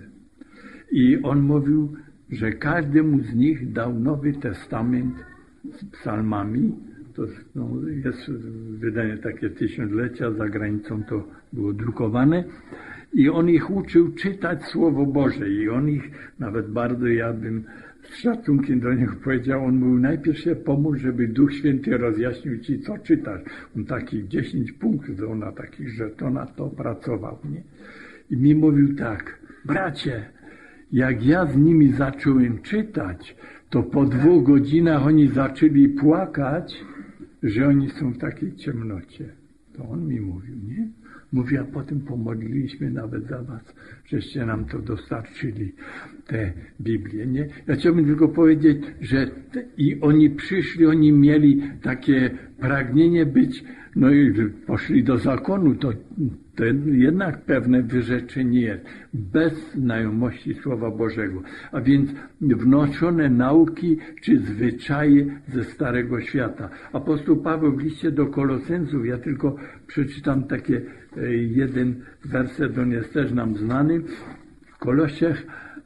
I on mówił, że każdemu z nich dał Nowy Testament z psalmami. To no, jest wydanie takie tysiąclecia, za granicą to było drukowane. I on ich uczył czytać Słowo Boże. I on ich, nawet bardzo ja bym z szacunkiem do niego powiedział, on mówił, najpierw się pomóż, żeby Duch Święty rozjaśnił ci, co czytasz. On takich dziesięć punktów, on na takich żetonach to pracował, nie? I mi mówił tak, bracie, jak ja z nimi zacząłem czytać, to po dwóch godzinach oni zaczęli płakać, że oni są w takiej ciemnocie. To on mi mówił, nie? Mówi, a potem pomodliliśmy nawet za was, żeście nam to dostarczyli, te Biblię, nie? Ja chciałbym tylko powiedzieć, że te, i oni przyszli, oni mieli takie pragnienie być, no i poszli do zakonu, to, to jednak pewne wyrzeczenie jest, bez znajomości Słowa Bożego. A więc wnoszone nauki czy zwyczaje ze Starego Świata. Apostoł Paweł w liście do Kolosensów, ja tylko przeczytam takie jeden werset, on jest też nam znany. W Kolosiach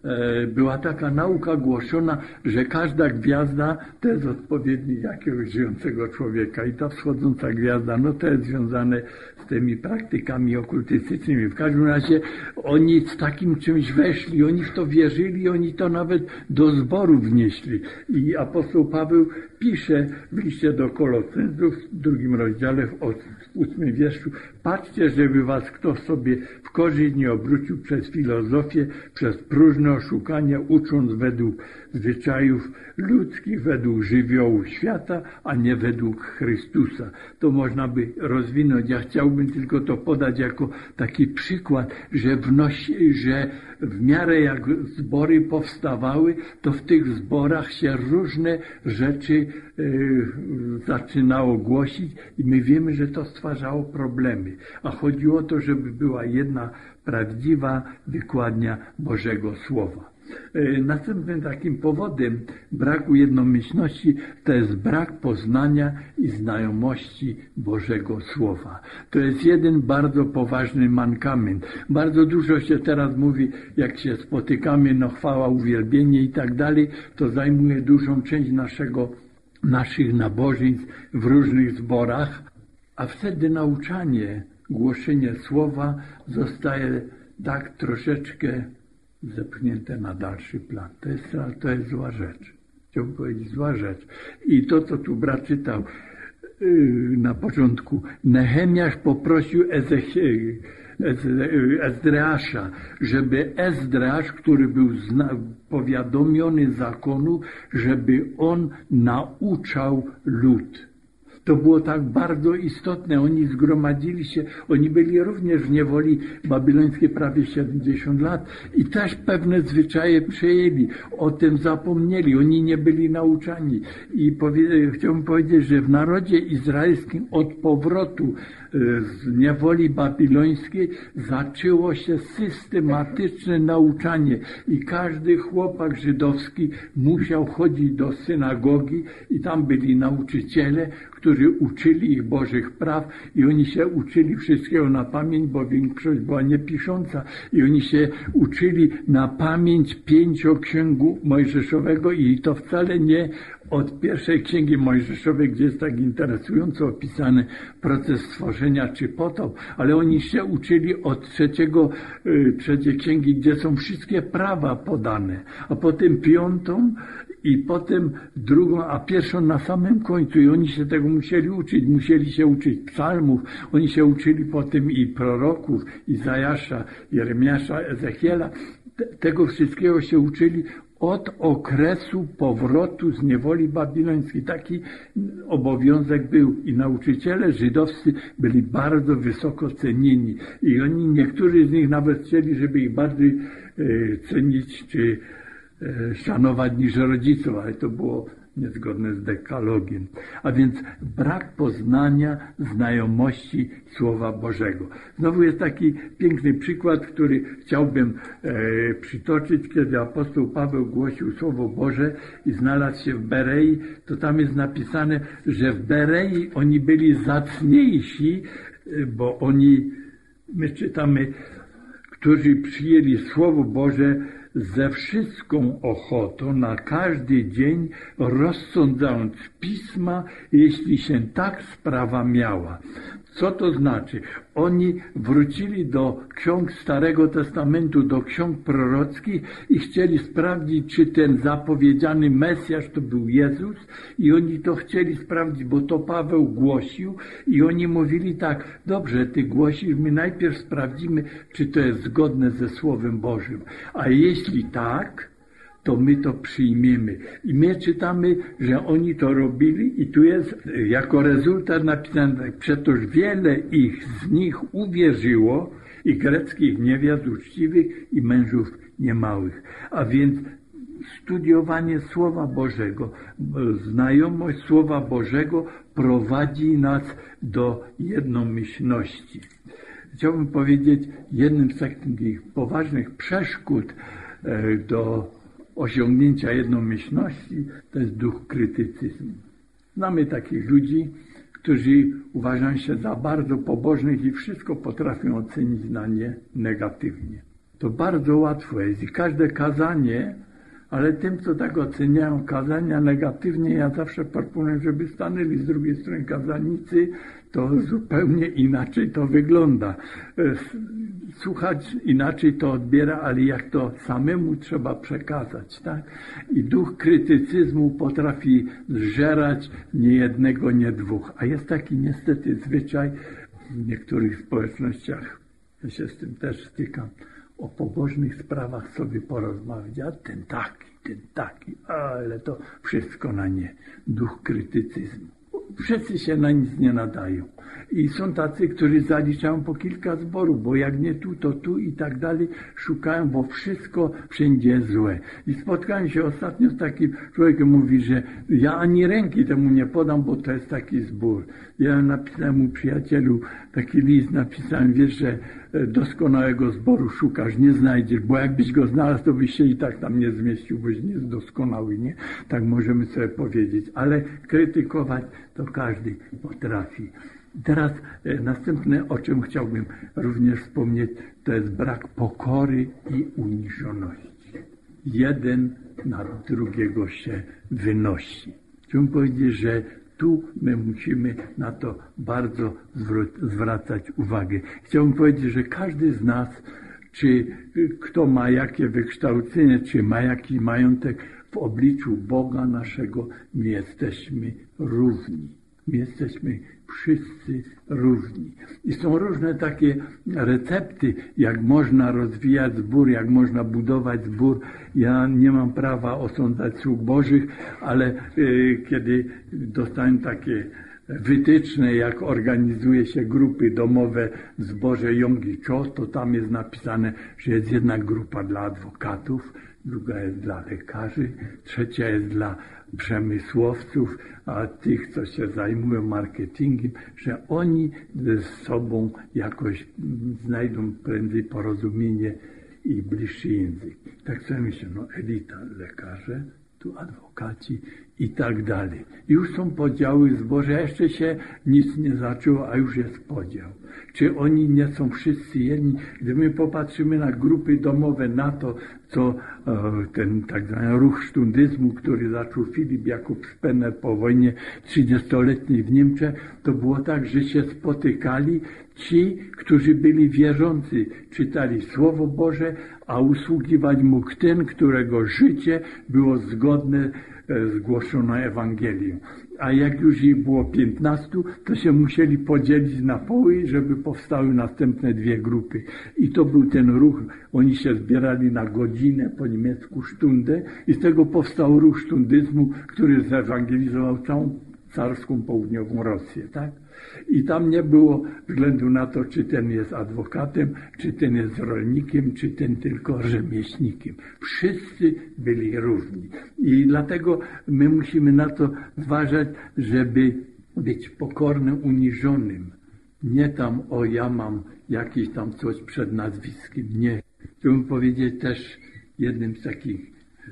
była taka nauka głoszona, że każda gwiazda to jest odpowiednik jakiegoś żyjącego człowieka i ta wschodząca gwiazda, no to jest związane z tymi praktykami okultystycznymi. W każdym razie oni z takim czymś weszli, oni w to wierzyli, oni to nawet do zboru wnieśli. I apostoł Paweł pisze w liście do Kolosensów w drugim rozdziale, w ósmym wierszu, patrzcie, żeby was kto sobie w korzyść nie obrócił przez filozofię, przez próżne oszukania, ucząc według zwyczajów ludzkich, według żywiołu świata, a nie według Chrystusa. To można by rozwinąć. Ja chciałbym tylko to podać jako taki przykład, że, wnosi, że w miarę jak zbory powstawały, to w tych zborach się różne rzeczy y, zaczynało głosić i my wiemy, że to stwarzało problemy. A chodziło o to, żeby była jedna prawdziwa wykładnia Bożego Słowa. Następnym takim powodem braku jednomyślności to jest brak poznania i znajomości Bożego Słowa. To jest jeden bardzo poważny mankament. Bardzo dużo się teraz mówi, jak się spotykamy, no chwała, uwielbienie i tak dalej, to zajmuje dużą część naszego, naszych nabożeństw w różnych zborach, a wtedy nauczanie, głoszenie Słowa zostaje tak troszeczkę zepchnięte na dalszy plan. To jest, to jest zła rzecz. Chciałbym powiedzieć zła rzecz. I to, co tu brat czytał yy, na początku. Nehemiasz poprosił Ezechie, Ezdreasza, żeby Ezdrasz, który był zna, powiadomiony zakonu, żeby on nauczał lud. To było tak bardzo istotne. Oni zgromadzili się, oni byli również w niewoli babilońskiej prawie siedemdziesiąt lat i też pewne zwyczaje przejęli. O tym zapomnieli. Oni nie byli nauczani. I powie, chciałbym powiedzieć, że w narodzie izraelskim od powrotu z niewoli babilońskiej zaczęło się systematyczne nauczanie i każdy chłopak żydowski musiał chodzić do synagogi i tam byli nauczyciele, którzy uczyli ich Bożych praw i oni się uczyli wszystkiego na pamięć, bo większość była niepisząca i oni się uczyli na pamięć pięcioksięgu Mojżeszowego i to wcale nie od pierwszej księgi Mojżeszowej, gdzie jest tak interesująco opisany proces stworzenia czy potop, ale oni się uczyli od trzeciego, trzeciej księgi, gdzie są wszystkie prawa podane, a potem piątą i potem drugą, a pierwszą na samym końcu i oni się tego musieli uczyć, musieli się uczyć psalmów, oni się uczyli potem i proroków, Izajasza, Jeremiasza, Ezechiela, tego wszystkiego się uczyli od okresu powrotu z niewoli babilońskiej. Taki obowiązek był i nauczyciele żydowscy byli bardzo wysoko cenieni i oni, niektórzy z nich nawet chcieli, żeby ich bardziej e, cenić czy e, szanować niż rodziców, ale to było niezgodne z dekalogiem. A więc brak poznania, znajomości Słowa Bożego. Znowu jest taki piękny przykład, który chciałbym e, przytoczyć, kiedy apostoł Paweł głosił Słowo Boże i znalazł się w Berei, to tam jest napisane, że w Berei oni byli zacniejsi, bo oni, my czytamy, którzy przyjęli Słowo Boże ze wszystką ochotą na każdy dzień, rozsądzając pisma, jeśli się tak sprawa miała. Co to znaczy? Oni wrócili do ksiąg Starego Testamentu, do ksiąg prorockich i chcieli sprawdzić, czy ten zapowiedziany Mesjasz to był Jezus i oni to chcieli sprawdzić, bo to Paweł głosił i oni mówili tak, dobrze, ty głosisz, my najpierw sprawdzimy, czy to jest zgodne ze Słowem Bożym, a jeśli tak, to my to przyjmiemy. I my czytamy, że oni to robili i tu jest jako rezultat napisane tak, przetoż wiele ich z nich uwierzyło i greckich niewiast uczciwych i mężów niemałych. A więc studiowanie Słowa Bożego, znajomość Słowa Bożego prowadzi nas do jednomyślności. Chciałbym powiedzieć, jednym z takich poważnych przeszkód do osiągnięcia jednomyślności to jest duch krytycyzmu. Znamy takich ludzi, którzy uważają się za bardzo pobożnych i wszystko potrafią ocenić na nie negatywnie. To bardzo łatwo jest i każde kazanie, ale tym, co tak oceniają kazania negatywnie, ja zawsze proponuję, żeby stanęli z drugiej strony kazalnicy, to zupełnie inaczej to wygląda. Słuchać inaczej to odbiera, ale jak to samemu trzeba przekazać, tak? I duch krytycyzmu potrafi zżerać nie jednego, nie dwóch. A jest taki niestety zwyczaj w niektórych społecznościach, ja się z tym też stykam, o pobożnych sprawach sobie porozmawiać, a ten taki, ten taki, ale to wszystko na nie. Duch krytycyzmu. Wszyscy się na nic nie nadają. I są tacy, którzy zaliczają po kilka zborów, bo jak nie tu, to tu i tak dalej, szukają, bo wszystko wszędzie złe. I spotkałem się ostatnio z takim człowiekiem, mówi, że ja ani ręki temu nie podam, bo to jest taki zbór. Ja napisałem mu, przyjacielu, taki list napisałem, wiesz, że doskonałego zboru szukasz, nie znajdziesz, bo jakbyś go znalazł, to byś się i tak tam nie zmieścił, boś nie jest doskonały, nie? Tak możemy sobie powiedzieć. Ale krytykować to każdy potrafi. Teraz e, następne, o czym chciałbym również wspomnieć, to jest brak pokory i uniżoności. Jeden na drugiego się wynosi. Chciałbym powiedzieć, że tu my musimy na to bardzo zwracać uwagę. Chciałbym powiedzieć, że każdy z nas, czy kto ma jakie wykształcenie, czy ma jaki majątek, w obliczu Boga naszego my jesteśmy równi. My jesteśmy wszyscy równi. I są różne takie recepty, jak można rozwijać zbór, jak można budować zbór. Ja nie mam prawa osądzać sług Bożych, ale y, kiedy dostałem takie wytyczne, jak organizuje się grupy domowe w zborze Yonggi Cho, to tam jest napisane, że jest jedna grupa dla adwokatów, druga jest dla lekarzy, trzecia jest dla przemysłowców, a tych, co się zajmują marketingiem, że oni ze sobą jakoś znajdą prędzej porozumienie i bliższy język. Tak sobie myślę, no elita, lekarze, tu adwokaci i tak dalej. Już są podziały w zborze, a jeszcze się nic nie zaczęło, a już jest podział. Czy oni nie są wszyscy jedni? Gdy my popatrzymy na grupy domowe, na to, co e, ten tak zwany ruch sztundyzmu, który zaczął Filip Jakub Spener po wojnie trzydziestoletniej w Niemczech, to było tak, że się spotykali ci, którzy byli wierzący, czytali Słowo Boże, a usługiwać mógł ten, którego życie było zgodne z głoszoną Ewangelią. A jak już ich było piętnastu, to się musieli podzielić na poły, żeby powstały następne dwie grupy. I to był ten ruch, oni się zbierali na godzinę, po niemiecku Stundę, i z tego powstał ruch sztundyzmu, który zewangelizował całą carską południową Rosję, tak? I tam nie było względu na to, czy ten jest adwokatem, czy ten jest rolnikiem, czy ten tylko rzemieślnikiem. Wszyscy byli równi. I dlatego my musimy na to zważać, żeby być pokornym, uniżonym. Nie tam, o ja mam jakieś tam coś przed nazwiskiem. Nie. Chciałbym powiedzieć też, jednym z takich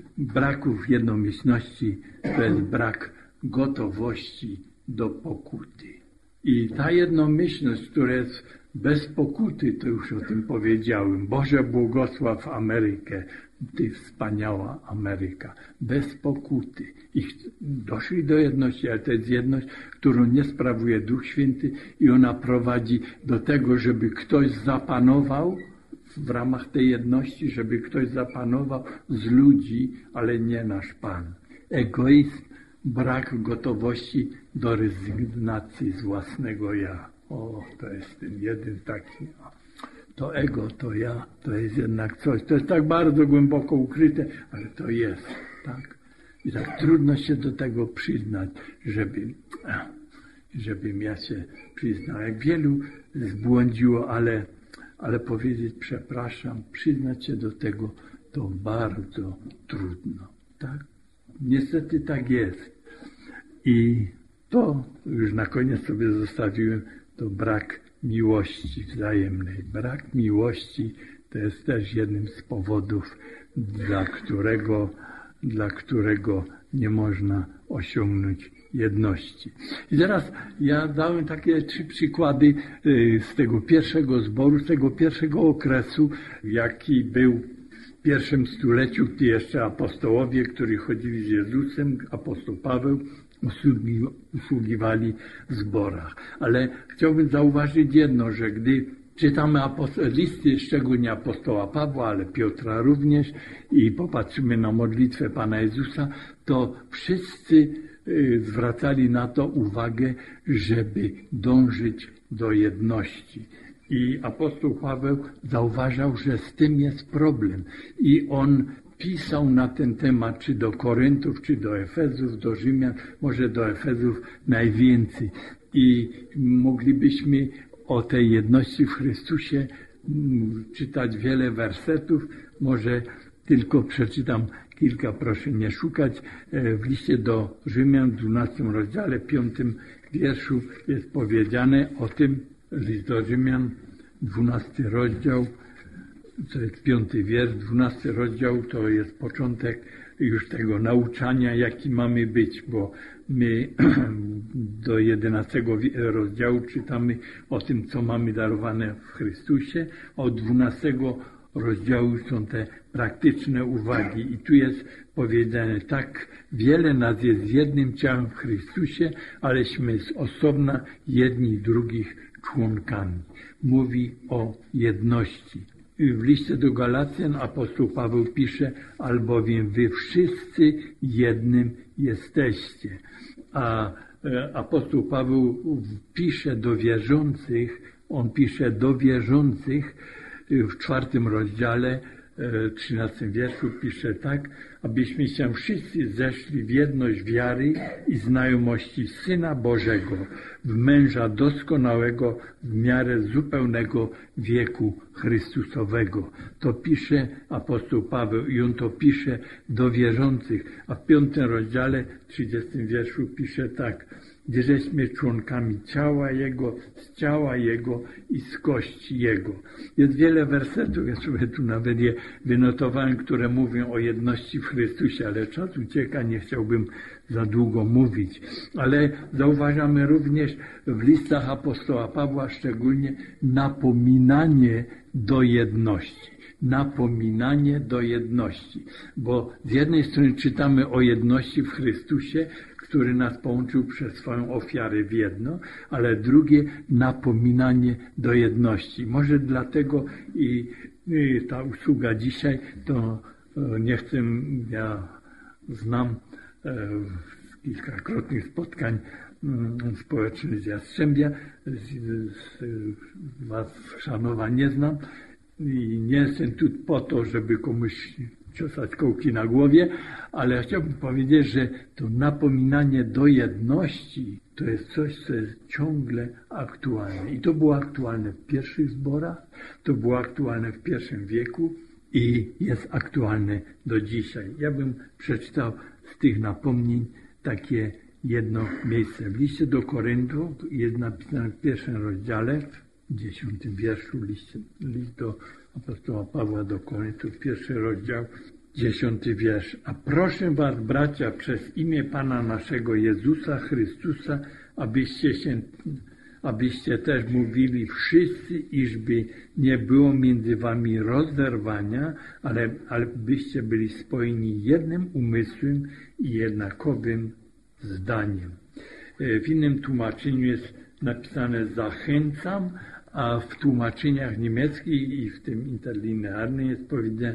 braków jednomyślności to jest brak gotowości do pokuty. I ta jednomyślność, która jest bez pokuty, to już o tym powiedziałem. Boże błogosław Amerykę, Ty wspaniała Ameryka. Bez pokuty. I doszli do jedności, ale to jest jedność, którą nie sprawuje Duch Święty i ona prowadzi do tego, żeby ktoś zapanował w ramach tej jedności, żeby ktoś zapanował z ludzi, ale nie nasz Pan. Egoizm, brak gotowości do rezygnacji z własnego ja. O, to jest ten jeden taki. To ego, to ja, to jest jednak coś. To jest tak bardzo głęboko ukryte, ale to jest, tak? I tak trudno się do tego przyznać, żeby, żebym ja się przyznał. Jak wielu zbłądziło, ale, ale powiedzieć przepraszam, przyznać się do tego, to bardzo trudno, tak? Niestety tak jest. I to już na koniec sobie zostawiłem, to brak miłości wzajemnej. Brak miłości to jest też jednym z powodów, dla którego, dla którego nie można osiągnąć jedności. I teraz ja dałem takie trzy przykłady z tego pierwszego zboru, z tego pierwszego okresu, jaki był w pierwszym stuleciu, gdy jeszcze apostołowie, którzy chodzili z Jezusem, apostoł Paweł, usługi, usługiwali w zborach. Ale chciałbym zauważyć jedno, że gdy czytamy listy, szczególnie apostoła Pawła, ale Piotra również, i popatrzymy na modlitwę Pana Jezusa, to wszyscy zwracali na to uwagę, żeby dążyć do jedności. I apostoł Paweł zauważał, że z tym jest problem. I on pisał na ten temat, czy do Koryntów, czy do Efezów, do Rzymian, może do Efezów najwięcej. I moglibyśmy o tej jedności w Chrystusie czytać wiele wersetów. Może tylko przeczytam kilka, proszę nie szukać. W liście do Rzymian w dwunastym rozdziale, piątym wierszu jest powiedziane o tym, list do Rzymian, dwunasty rozdział, to jest piąty wiersz, dwunasty rozdział to jest początek już tego nauczania, jaki mamy być, bo my do jedenastego rozdziału czytamy o tym, co mamy darowane w Chrystusie, a od dwunastego rozdziału są te praktyczne uwagi. I tu jest powiedziane, tak wiele nas jest jednym ciałem w Chrystusie, aleśmy z osobna jedni drugich członkami. Mówi o jedności. W liście do Galacjan apostoł Paweł pisze, albowiem wy wszyscy jednym jesteście. A apostoł Paweł pisze do wierzących, on pisze do wierzących w czwartym rozdziale trzynastym wierszu pisze tak, abyśmy się wszyscy zeszli w jedność wiary i znajomości Syna Bożego, w męża doskonałego w miarę zupełnego wieku Chrystusowego. To pisze apostoł Paweł i on to pisze do wierzących, a w piątym rozdziale, trzydziestym wierszu pisze tak, gdzie żeśmy członkami ciała Jego, z ciała Jego i z kości Jego. Jest wiele wersetów, ja sobie tu nawet je wynotowałem, które mówią o jedności w Chrystusie, ale czas ucieka, nie chciałbym za długo mówić. Ale zauważamy również w listach apostoła Pawła szczególnie napominanie do jedności. Napominanie do jedności. Bo z jednej strony czytamy o jedności w Chrystusie, który nas połączył przez swoją ofiarę w jedno, ale drugie napominanie do jedności. Może dlatego i, i ta usługa dzisiaj, to nie chcę, ja znam e, z kilkakrotnych spotkań m, społecznych z Jastrzębia, z, z, was Szanowa nie znam i nie jestem tu po to, żeby komuś ciosać kołki na głowie, ale chciałbym powiedzieć, że to napominanie do jedności to jest coś, co jest ciągle aktualne. I to było aktualne w pierwszych zborach, to było aktualne w pierwszym wieku i jest aktualne do dzisiaj. Ja bym przeczytał z tych napomnień takie jedno miejsce. W liście do Koryntów jest napisane w pierwszym rozdziale, w dziesiątym wierszu, list, list do apostoła Pawła do Koryntów, pierwszy rozdział, dziesiąty wiersz. A proszę was, bracia, przez imię Pana naszego Jezusa Chrystusa, abyście się, abyście też mówili wszyscy, iżby nie było między wami rozerwania, ale, ale byście byli spojeni jednym umysłem i jednakowym zdaniem. W innym tłumaczeniu jest napisane zachęcam, a w tłumaczeniach niemieckich i w tym interlinearnym jest powiedziane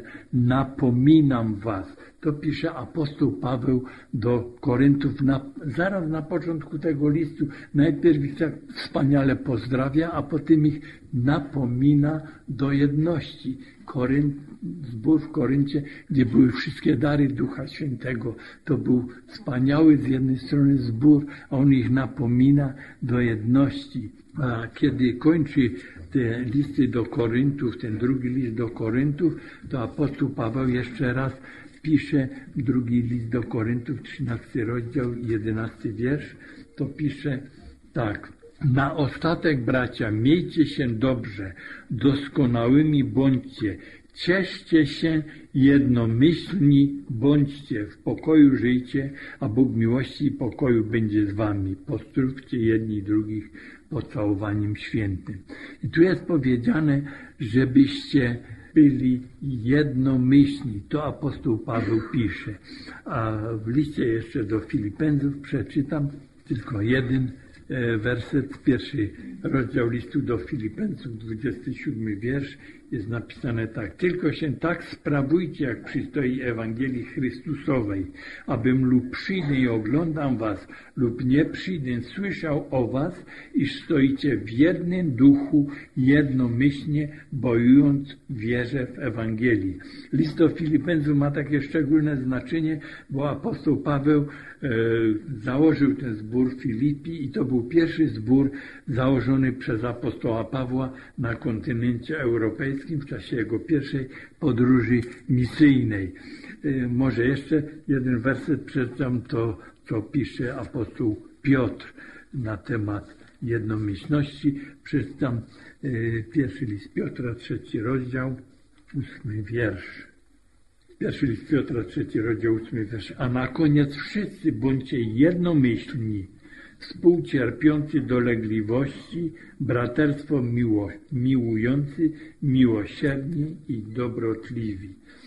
napominam was. To pisze apostoł Paweł do Koryntów na, zaraz na początku tego listu. Najpierw ich tak wspaniale pozdrawia, a potem ich napomina do jedności. Korynt, zbór w Koryncie, gdzie były wszystkie dary Ducha Świętego. To był wspaniały z jednej strony zbór, a on ich napomina do jedności. A kiedy kończy te listy do Koryntów, ten drugi list do Koryntów, to apostoł Paweł jeszcze raz pisze drugi list do Koryntów, trzynasty rozdział, jedenasty wiersz, to pisze tak. Na ostatek, bracia, miejcie się dobrze, doskonałymi bądźcie, cieszcie się, jednomyślni bądźcie, w pokoju żyjcie, a Bóg miłości i pokoju będzie z wami. Pozdrówcie jedni drugich pocałowaniem świętym. I tu jest powiedziane, żebyście byli jednomyślni. To apostoł Paweł pisze. A w liście jeszcze do Filipenów przeczytam tylko jeden werset, pierwszy rozdział listu do Filipeńców, dwudziesty siódmy wiersz, jest napisane tak. Tylko się tak sprawujcie, jak przystoi Ewangelii Chrystusowej, abym lub przyjdę i oglądam was, lub nie przyjdę, słyszał o was, iż stoicie w jednym duchu, jednomyślnie, bojując wierze w Ewangelii. List do Filipeńców ma takie szczególne znaczenie, bo apostoł Paweł e, założył ten zbór w Filipi i to był pierwszy zbór założony przez apostoła Pawła na kontynencie europejskim w czasie jego pierwszej podróży misyjnej. Może jeszcze jeden werset przeczytam, to co pisze apostoł Piotr na temat jednomyślności. Przeczytam pierwszy list Piotra, trzeci rozdział, ósmy wiersz. Pierwszy list Piotra, trzeci rozdział, ósmy wiersz. A na koniec wszyscy bądźcie jednomyślni, współcierpiący dolegliwości, braterstwo miło, miłujący, miłosierni i dobrotliwi.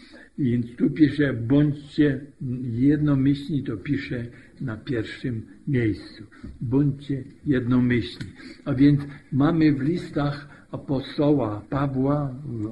Więc tu pisze, bądźcie jednomyślni, to pisze na pierwszym miejscu. Bądźcie jednomyślni. A więc mamy w listach apostoła Pawła,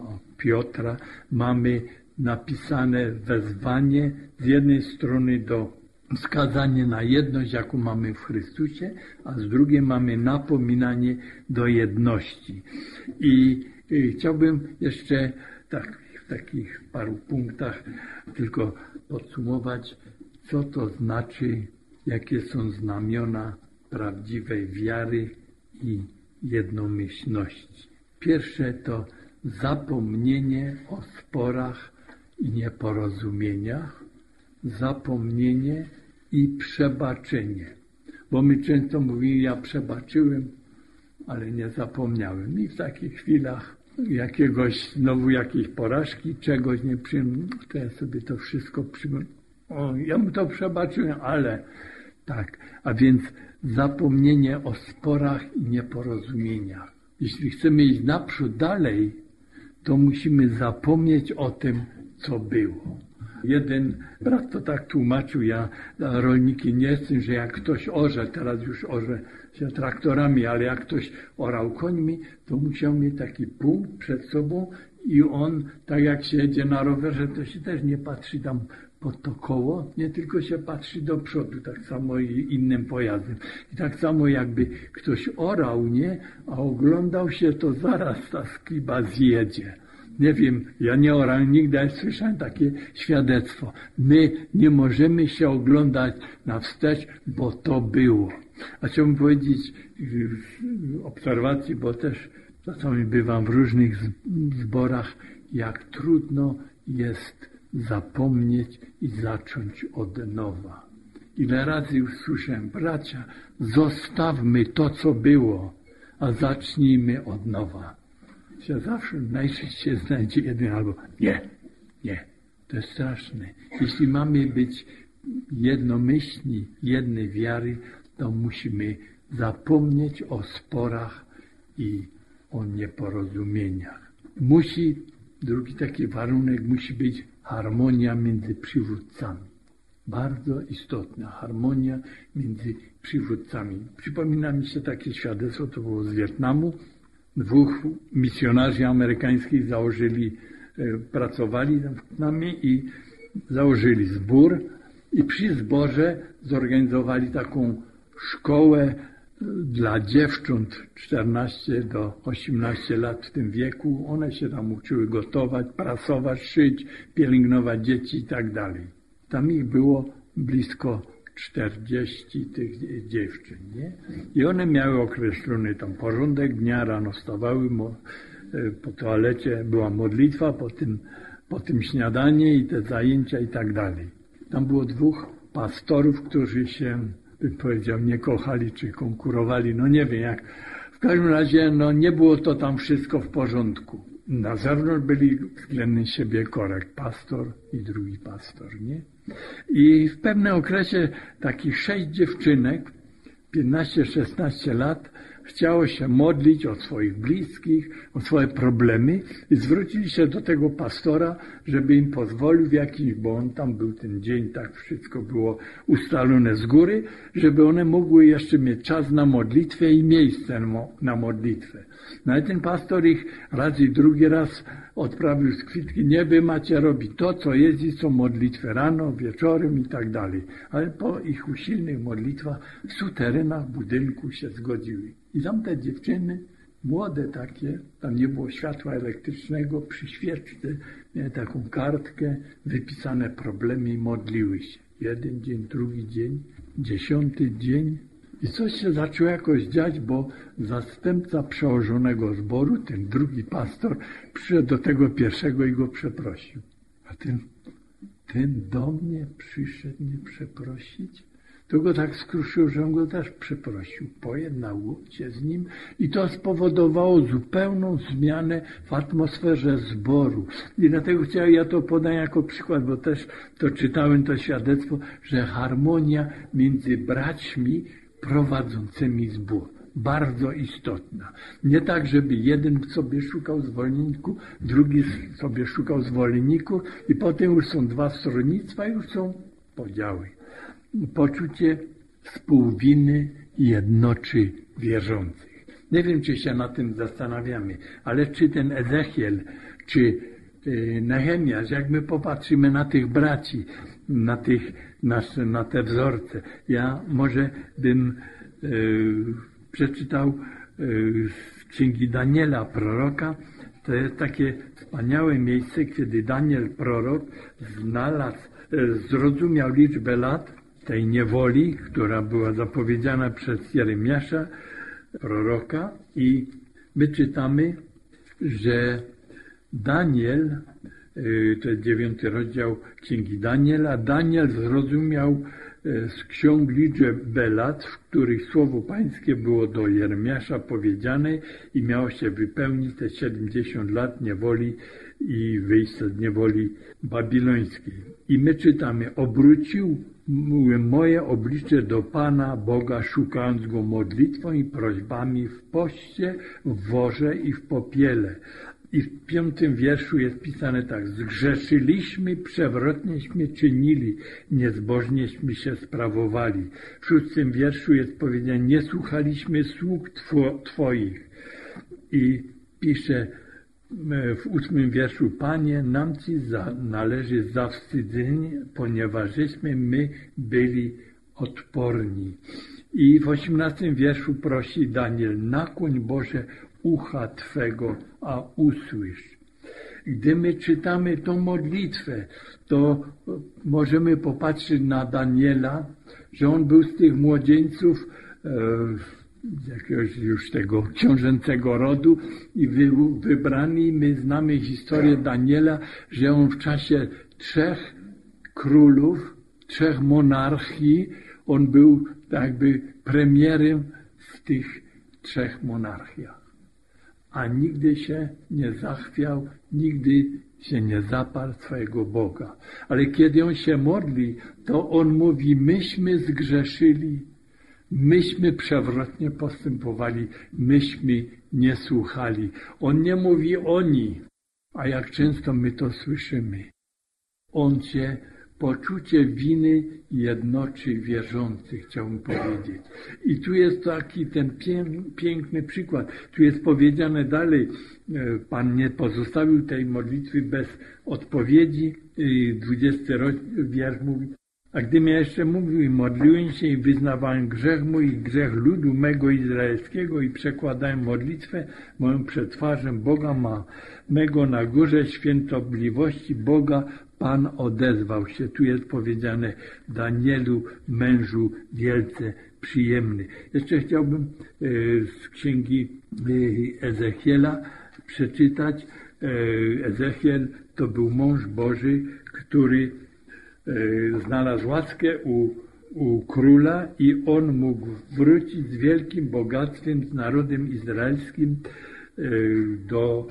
Piotra, mamy napisane wezwanie z jednej strony do wskazanie na jedność, jaką mamy w Chrystusie, a z drugiej mamy napominanie do jedności. I, i chciałbym jeszcze tak w takich paru punktach tylko podsumować, co to znaczy, jakie są znamiona prawdziwej wiary i jednomyślności. Pierwsze to zapomnienie o sporach i nieporozumieniach, zapomnienie i przebaczenie. Bo my często mówimy, ja przebaczyłem, ale nie zapomniałem. I w takich chwilach jakiegoś, znowu jakiejś porażki, czegoś nie przyjmę, to ja sobie to wszystko przyjmę. O, ja mu to przebaczyłem, ale tak. A więc zapomnienie o sporach i nieporozumieniach. Jeśli chcemy iść naprzód dalej, to musimy zapomnieć o tym, co było. Jeden brat to tak tłumaczył, ja rolniki nie jestem, że jak ktoś orze, teraz już orze się traktorami, ale jak ktoś orał końmi, to musiał mieć taki punkt przed sobą i on, tak jak się jedzie na rowerze, to się też nie patrzy tam pod to koło, nie tylko się patrzy do przodu, tak samo i innym pojazdem. I tak samo jakby ktoś orał, nie, a oglądał się, to zaraz ta skiba zjedzie. Nie wiem, ja nie orałem nigdy, ale słyszałem takie świadectwo. My nie możemy się oglądać na wstecz, bo to było. A chciałbym powiedzieć w obserwacji, bo też czasami bywam w różnych zborach, jak trudno jest zapomnieć i zacząć od nowa. Ile razy już słyszałem, bracia, zostawmy to, co było, a zacznijmy od nowa. Się zawsze najczęściej znajdzie jeden albo nie, nie. To jest straszne. Jeśli mamy być jednomyślni, jednej wiary, to musimy zapomnieć o sporach i o nieporozumieniach. Musi, drugi taki warunek, musi być harmonia między przywódcami. Bardzo istotna harmonia między przywódcami. Przypomina mi się takie świadectwo, to było z Wietnamu. Dwóch misjonarzy amerykańskich założyli, pracowali z nami i założyli zbór i przy zborze zorganizowali taką szkołę dla dziewcząt czternaście do osiemnastu lat w tym wieku. One się tam uczyły gotować, prasować, szyć, pielęgnować dzieci i tak dalej. Tam ich było blisko czterdzieści tych dziewczyn, nie? I one miały określony tam porządek dnia, rano wstawały, po toalecie była modlitwa, po tym, po tym śniadanie i te zajęcia i tak dalej. Tam było dwóch pastorów, którzy się, bym powiedział, nie kochali czy konkurowali, no nie wiem jak. W każdym razie, no nie było to tam wszystko w porządku. Na zewnątrz byli względem siebie korekt, pastor i drugi pastor, nie? I w pewnym okresie takich sześć dziewczynek, piętnaście szesnaście lat, chciało się modlić o swoich bliskich, o swoje problemy i zwrócili się do tego pastora, żeby im pozwolił w jakimś, bo on tam był ten dzień, tak wszystko było ustalone z góry, żeby one mogły jeszcze mieć czas na modlitwę i miejsce na modlitwę. No ale ten pastor ich raz i drugi raz odprawił z kwitki, nie wy macie robić to, co jest i co modlitwę rano, wieczorem i tak dalej. Ale po ich usilnych modlitwach w suterenach budynku się zgodziły. I tam te dziewczyny, młode takie, tam nie było światła elektrycznego, przy świeczce miały taką kartkę, wypisane problemy i modliły się. Jeden dzień, drugi dzień, dziesiąty dzień. I coś się zaczęło jakoś dziać, bo zastępca przełożonego zboru, ten drugi pastor, przyszedł do tego pierwszego i go przeprosił. A ten, ten do mnie przyszedł mnie przeprosić? To go tak skruszyło, że on go też przeprosił. Pojednał się z nim i to spowodowało zupełną zmianę w atmosferze zboru. I dlatego chciałem, ja to podać jako przykład, bo też to czytałem, to świadectwo, że harmonia między braćmi prowadzącymi zbór. Bardzo istotna. Nie tak, żeby jeden sobie szukał zwolenników, drugi sobie szukał zwolenników i potem już są dwa stronnictwa i już są podziały. Poczucie współwiny jednoczy wierzących. Nie wiem, czy się nad tym zastanawiamy, ale czy ten Ezechiel, czy Nehemiasz, jak my popatrzymy na tych braci, na, tych, na, na te wzorce, ja może bym e, przeczytał e, z księgi Daniela, proroka, To jest takie wspaniałe miejsce, kiedy Daniel prorok znalazł, zrozumiał liczbę lat tej niewoli, która była zapowiedziana przez Jeremiasza, proroka, i my czytamy, że Daniel, to jest dziewiąty rozdział Księgi Daniela, Daniel zrozumiał z ksiąg liczbę lat, w których słowo pańskie było do Jeremiasza powiedziane i miało się wypełnić te siedemdziesiąt lat niewoli i wyjścia z niewoli babilońskiej. I my czytamy: obrócił moje oblicze do Pana Boga, szukając Go modlitwą i prośbami w poście, w worze i w popiele. I w piątym wierszu jest pisane tak: zgrzeszyliśmy, przewrotnieśmy czynili, niezbożnieśmy się sprawowali. W szóstym wierszu jest powiedziane: nie słuchaliśmy sług two, Twoich. I pisze w ósmym wierszu: Panie, nam Ci za, należy zawstydzenie, ponieważ żeśmy my byli odporni. I w osiemnastym wierszu prosi Daniel: nakłoń Boże ucha Twego, a usłysz. Gdy my czytamy tą modlitwę, to możemy popatrzeć na Daniela, że on był z tych młodzieńców e, jakiegoś już tego książęcego rodu i był wybrany. My znamy historię Daniela, że on w czasie trzech królów, trzech monarchii, on był jakby premierem w tych trzech monarchiach. A nigdy się nie zachwiał, nigdy się nie zaparł swojego Boga. Ale kiedy on się modli, to on mówi: myśmy zgrzeszyli, myśmy przewrotnie postępowali, myśmy nie słuchali. On nie mówi oni, a jak często my to słyszymy. On się poczucie winy jednoczy wierzących, chciałbym powiedzieć. I tu jest taki ten piękny przykład. Tu jest powiedziane dalej: Pan nie pozostawił tej modlitwy bez odpowiedzi. dwudziesty wiersz mówi: a gdym ja jeszcze mówił i modliłem się i wyznawałem grzech mój i grzech ludu mego izraelskiego i przekładałem modlitwę moją przed twarzą Boga ma, mego na górze świętobliwości Boga, Pan odezwał się. Tu jest powiedziane: Danielu, mężu wielce przyjemny. Jeszcze chciałbym z księgi Ezechiela przeczytać. Ezechiel to był mąż Boży, który znalazł łaskę u, u króla i on mógł wrócić z wielkim bogactwem, z narodem izraelskim do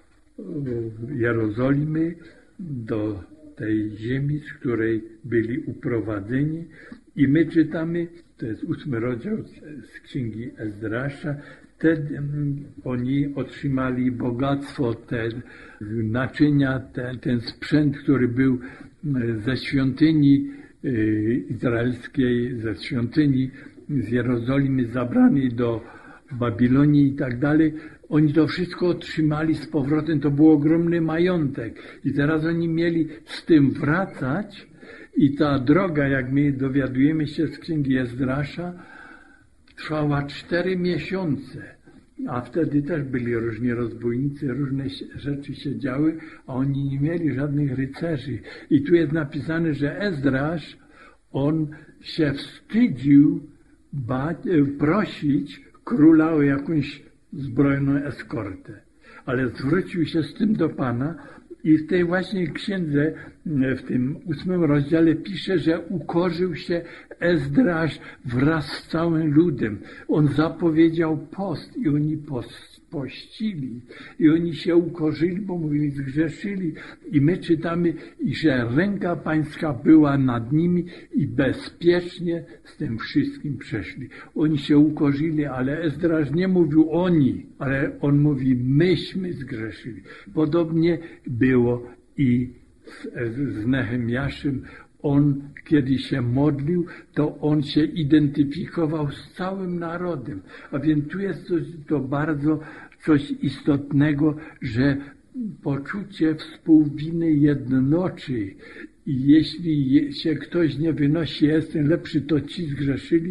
Jerozolimy, do tej ziemi, z której byli uprowadzeni. I my czytamy, to jest ósmy rozdział z księgi Ezdrasza, wtedy oni otrzymali bogactwo, te naczynia, ten, ten sprzęt, który był ze świątyni izraelskiej, ze świątyni z Jerozolimy zabrany do Babilonii i tak dalej. Oni to wszystko otrzymali z powrotem, to był ogromny majątek. I teraz oni mieli z tym wracać i ta droga, jak my dowiadujemy się z księgi Ezdrasza, trwała cztery miesiące. A wtedy też byli różni rozbójnicy, różne rzeczy się działy, a oni nie mieli żadnych rycerzy. I tu jest napisane, że Ezdrasz, on się wstydził bać, prosić króla o jakąś zbrojną eskortę. Ale zwrócił się z tym do Pana i w tej właśnie księdze, w tym ósmym rozdziale pisze, że ukorzył się Ezdrasz wraz z całym ludem. On zapowiedział post i oni post, pościli. I oni się ukorzyli, bo mówili, zgrzeszyli. I my czytamy, że ręka pańska była nad nimi i bezpiecznie z tym wszystkim przeszli. Oni się ukorzyli, ale Ezdrasz nie mówił oni, ale on mówi, myśmy zgrzeszyli. Podobnie było i z, z Nehemiaszem. On, kiedy się modlił, to on się identyfikował z całym narodem. A więc tu jest coś, to bardzo coś istotnego, że poczucie współwiny jednoczy. I jeśli się ktoś nie wynosi, ja jestem lepszy, to ci zgrzeszyli,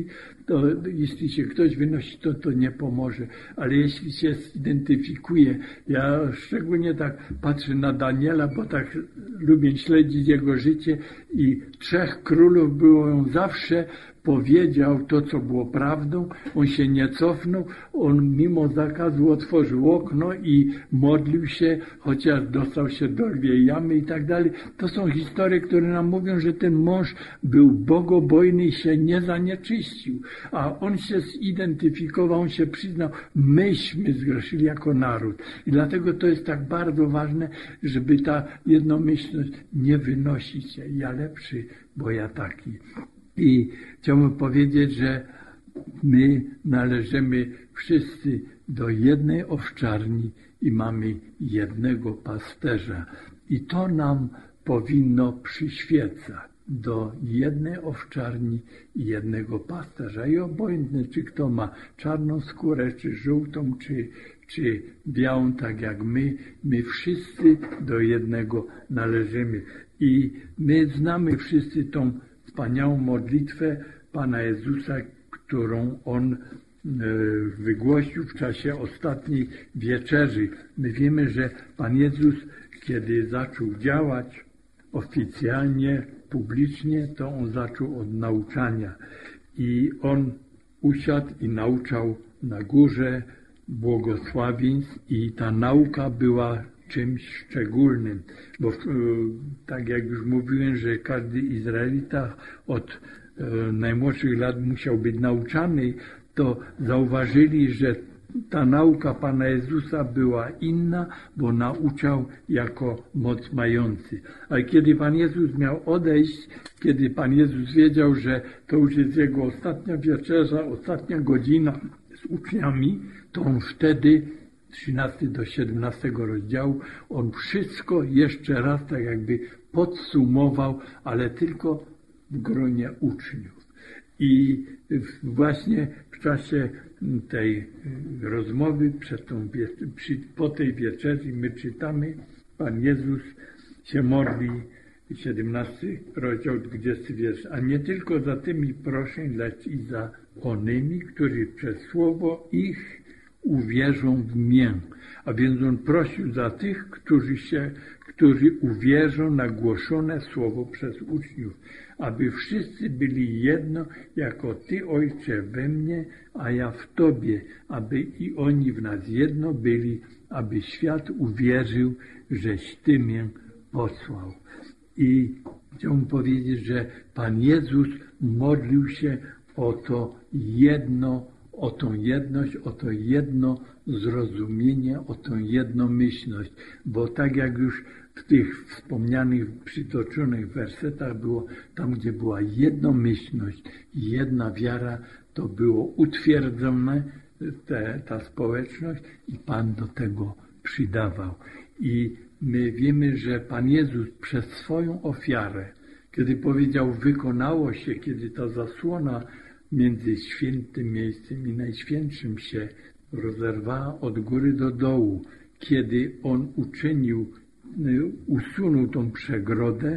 to jeśli się ktoś wynosi, to to nie pomoże. Ale jeśli się zidentyfikuje, ja szczególnie tak patrzę na Daniela, bo tak lubię śledzić jego życie i trzech królów było on zawsze powiedział to, co było prawdą, on się nie cofnął, on mimo zakazu otworzył okno i modlił się, chociaż dostał się do lwiej jamy i tak dalej. To są historie, które nam mówią, że ten mąż był bogobojny i się nie zanieczyścił, a on się zidentyfikował, on się przyznał, myśmy zgrzeszyli jako naród. I dlatego to jest tak bardzo ważne, żeby ta jednomyślność nie wynosić się. Ja lepszy, bo ja taki. I chciałbym powiedzieć, że my należymy wszyscy do jednej owczarni i mamy jednego pasterza. I to nam powinno przyświecać. Do jednej owczarni i jednego pasterza. I obojętne, czy kto ma czarną skórę, czy żółtą, czy, czy białą, tak jak my, my wszyscy do jednego należymy. I my znamy wszyscy tą wspaniałą modlitwę Pana Jezusa, którą On wygłosił w czasie ostatniej wieczerzy. My wiemy, że Pan Jezus, kiedy zaczął działać oficjalnie, publicznie, to On zaczął od nauczania. I On usiadł i nauczał na górze błogosławieństw i ta nauka była czymś szczególnym, bo tak jak już mówiłem, że każdy Izraelita od e, najmłodszych lat musiał być nauczany, to zauważyli, że ta nauka Pana Jezusa była inna, bo nauczał jako moc mający. Ale kiedy Pan Jezus miał odejść, kiedy Pan Jezus wiedział, że to już jest Jego ostatnia wieczerza, ostatnia godzina z uczniami, to On wtedy trzynasty do siedemnastego rozdziału, on wszystko jeszcze raz tak jakby podsumował, ale tylko w gronie uczniów. I właśnie w czasie tej rozmowy przed tą, po tej wieczerzy my czytamy, Pan Jezus się modli, siedemnasty rozdział, dwudziesty wiersz, a nie tylko za tymi proszeń, lecz i za onymi, którzy przez słowo ich uwierzą w mię. A więc on prosił za tych, którzy się, którzy uwierzą na głoszone słowo przez uczniów, aby wszyscy byli jedno, jako Ty, Ojcze, we mnie, a ja w Tobie, aby i oni w nas jedno byli, aby świat uwierzył, żeś Ty mnie posłał. I chciałbym powiedzieć, że Pan Jezus modlił się o to jedno, o tą jedność, o to jedno zrozumienie, o tą jednomyślność, bo tak jak już w tych wspomnianych, przytoczonych wersetach było, tam gdzie była jednomyślność, jedna wiara, to było utwierdzone te, ta społeczność i Pan do tego przydawał. I my wiemy, że Pan Jezus przez swoją ofiarę, kiedy powiedział wykonało się, kiedy ta zasłona między świętym miejscem i najświętszym się rozerwała od góry do dołu, kiedy On uczynił, usunął tą przegrodę,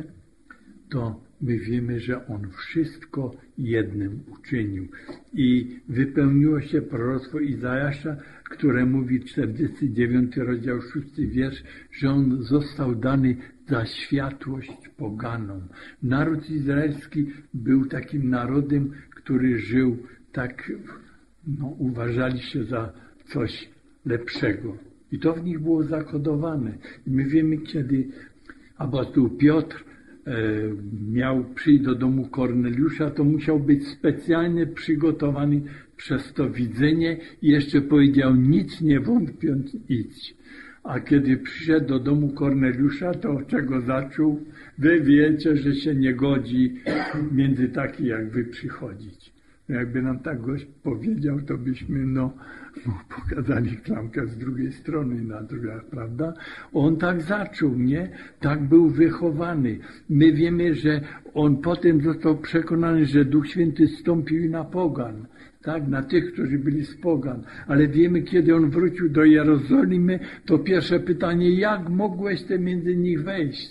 to my wiemy, że On wszystko jednym uczynił. I wypełniło się proroctwo Izajasza, które mówi czterdziesty dziewiąty rozdział, szósty wiersz, że On został dany za światłość poganom. Naród izraelski był takim narodem, który żył tak, no, uważali się za coś lepszego. I to w nich było zakodowane. I my wiemy, kiedy apostoł Piotr e, miał przyjść do domu Korneliusza, to musiał być specjalnie przygotowany przez to widzenie i jeszcze powiedział, nic nie wątpiąc, idź. A kiedy przyszedł do domu Korneliusza, to czego zaczął? Wy wiecie, że się nie godzi między taki jak wy przychodzić. No jakby nam tak gość powiedział, to byśmy no, no pokazali klamkę z drugiej strony na drzwiach, prawda? On tak zaczął, nie? Tak był wychowany. My wiemy, że on potem został przekonany, że Duch Święty zstąpił na pogan. Tak, na tych, którzy byli z pogan. Ale wiemy, kiedy on wrócił do Jerozolimy, to pierwsze pytanie, jak mogłeś ty między nich wejść?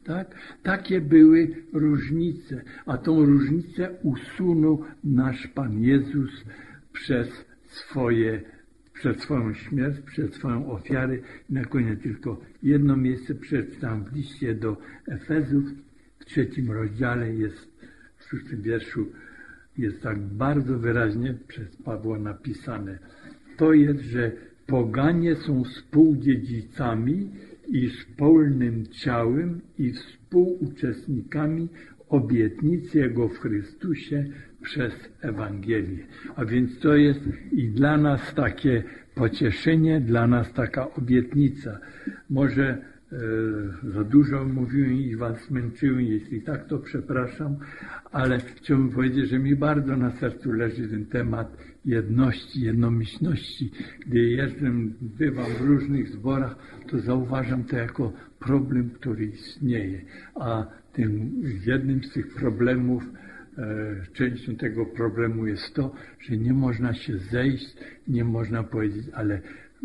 Tak? Takie były różnice, a tą różnicę usunął nasz Pan Jezus przez swoje, przez swoją śmierć, przez swoją ofiarę. I na koniec tylko jedno miejsce przeczytam w liście do Efezów, w trzecim rozdziale jest, w szóstym wierszu, jest tak bardzo wyraźnie przez Pawła napisane. To jest, że poganie są współdziedzicami i wspólnym ciałem i współuczestnikami obietnicy Jego w Chrystusie przez Ewangelię. A więc to jest i dla nas takie pocieszenie, dla nas taka obietnica. Może e, za dużo mówiłem i was zmęczyłem, jeśli tak, to przepraszam, ale chciałbym powiedzieć, że mi bardzo na sercu leży ten temat jedności, jednomyślności. Gdy jeżdżę, bywam w różnych zborach, to zauważam to jako problem, który istnieje. A tym jednym z tych problemów, e, częścią tego problemu jest to, że nie można się zejść, nie można powiedzieć, ale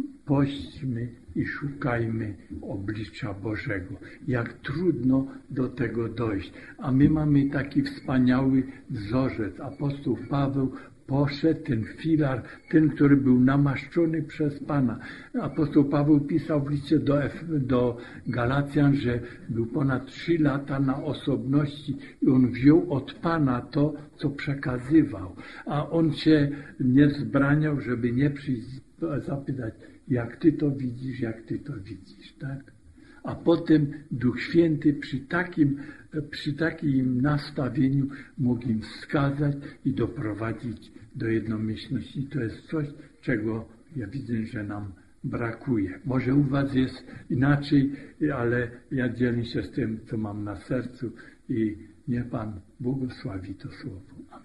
pośćmy i szukajmy oblicza Bożego. Jak trudno do tego dojść. A my mamy taki wspaniały wzorzec. Apostoł Paweł poszedł, ten filar, ten, który był namaszczony przez Pana. Apostoł Paweł pisał w liście do, F, do Galacjan, że był ponad trzy lata na osobności i on wziął od Pana to, co przekazywał. A on się nie wzbraniał, żeby nie przyjść zapytać, jak Ty to widzisz, jak Ty to widzisz, tak? A potem Duch Święty przy takim, przy takim nastawieniu mógł im wskazać i doprowadzić do jednomyślności. To jest coś, czego ja widzę, że nam brakuje. Może u was jest inaczej, ale ja dzielę się z tym, co mam na sercu i niech Pan błogosławi to słowo. Amen.